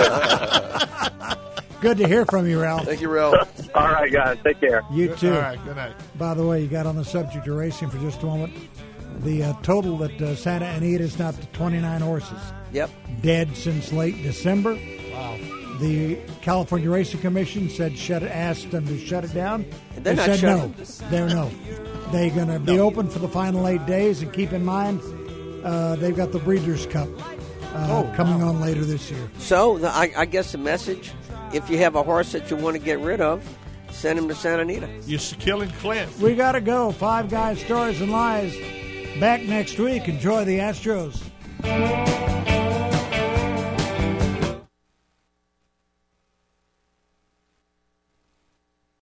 all good. good to hear from you, Ralph. Thank you, Ralph. All right, guys, take care. You too. All right, good night. By the way, you got on the subject of racing for just a moment. The uh, total at uh, Santa Anita is now to twenty-nine horses. Yep. Dead since late December. Wow. The California Racing Commission said shut it, asked them to shut it down. They're they not said shutting. no. They're no. They're going to be open for the final eight days, and keep in mind uh, they've got the Breeders' Cup uh, coming on later this year. So the, I, I guess the message: if you have a horse that you want to get rid of, send him to Santa Anita. You're killing Clint. We got to go. Five Guys, Stories, and Lies. Back next week. Enjoy the Astros.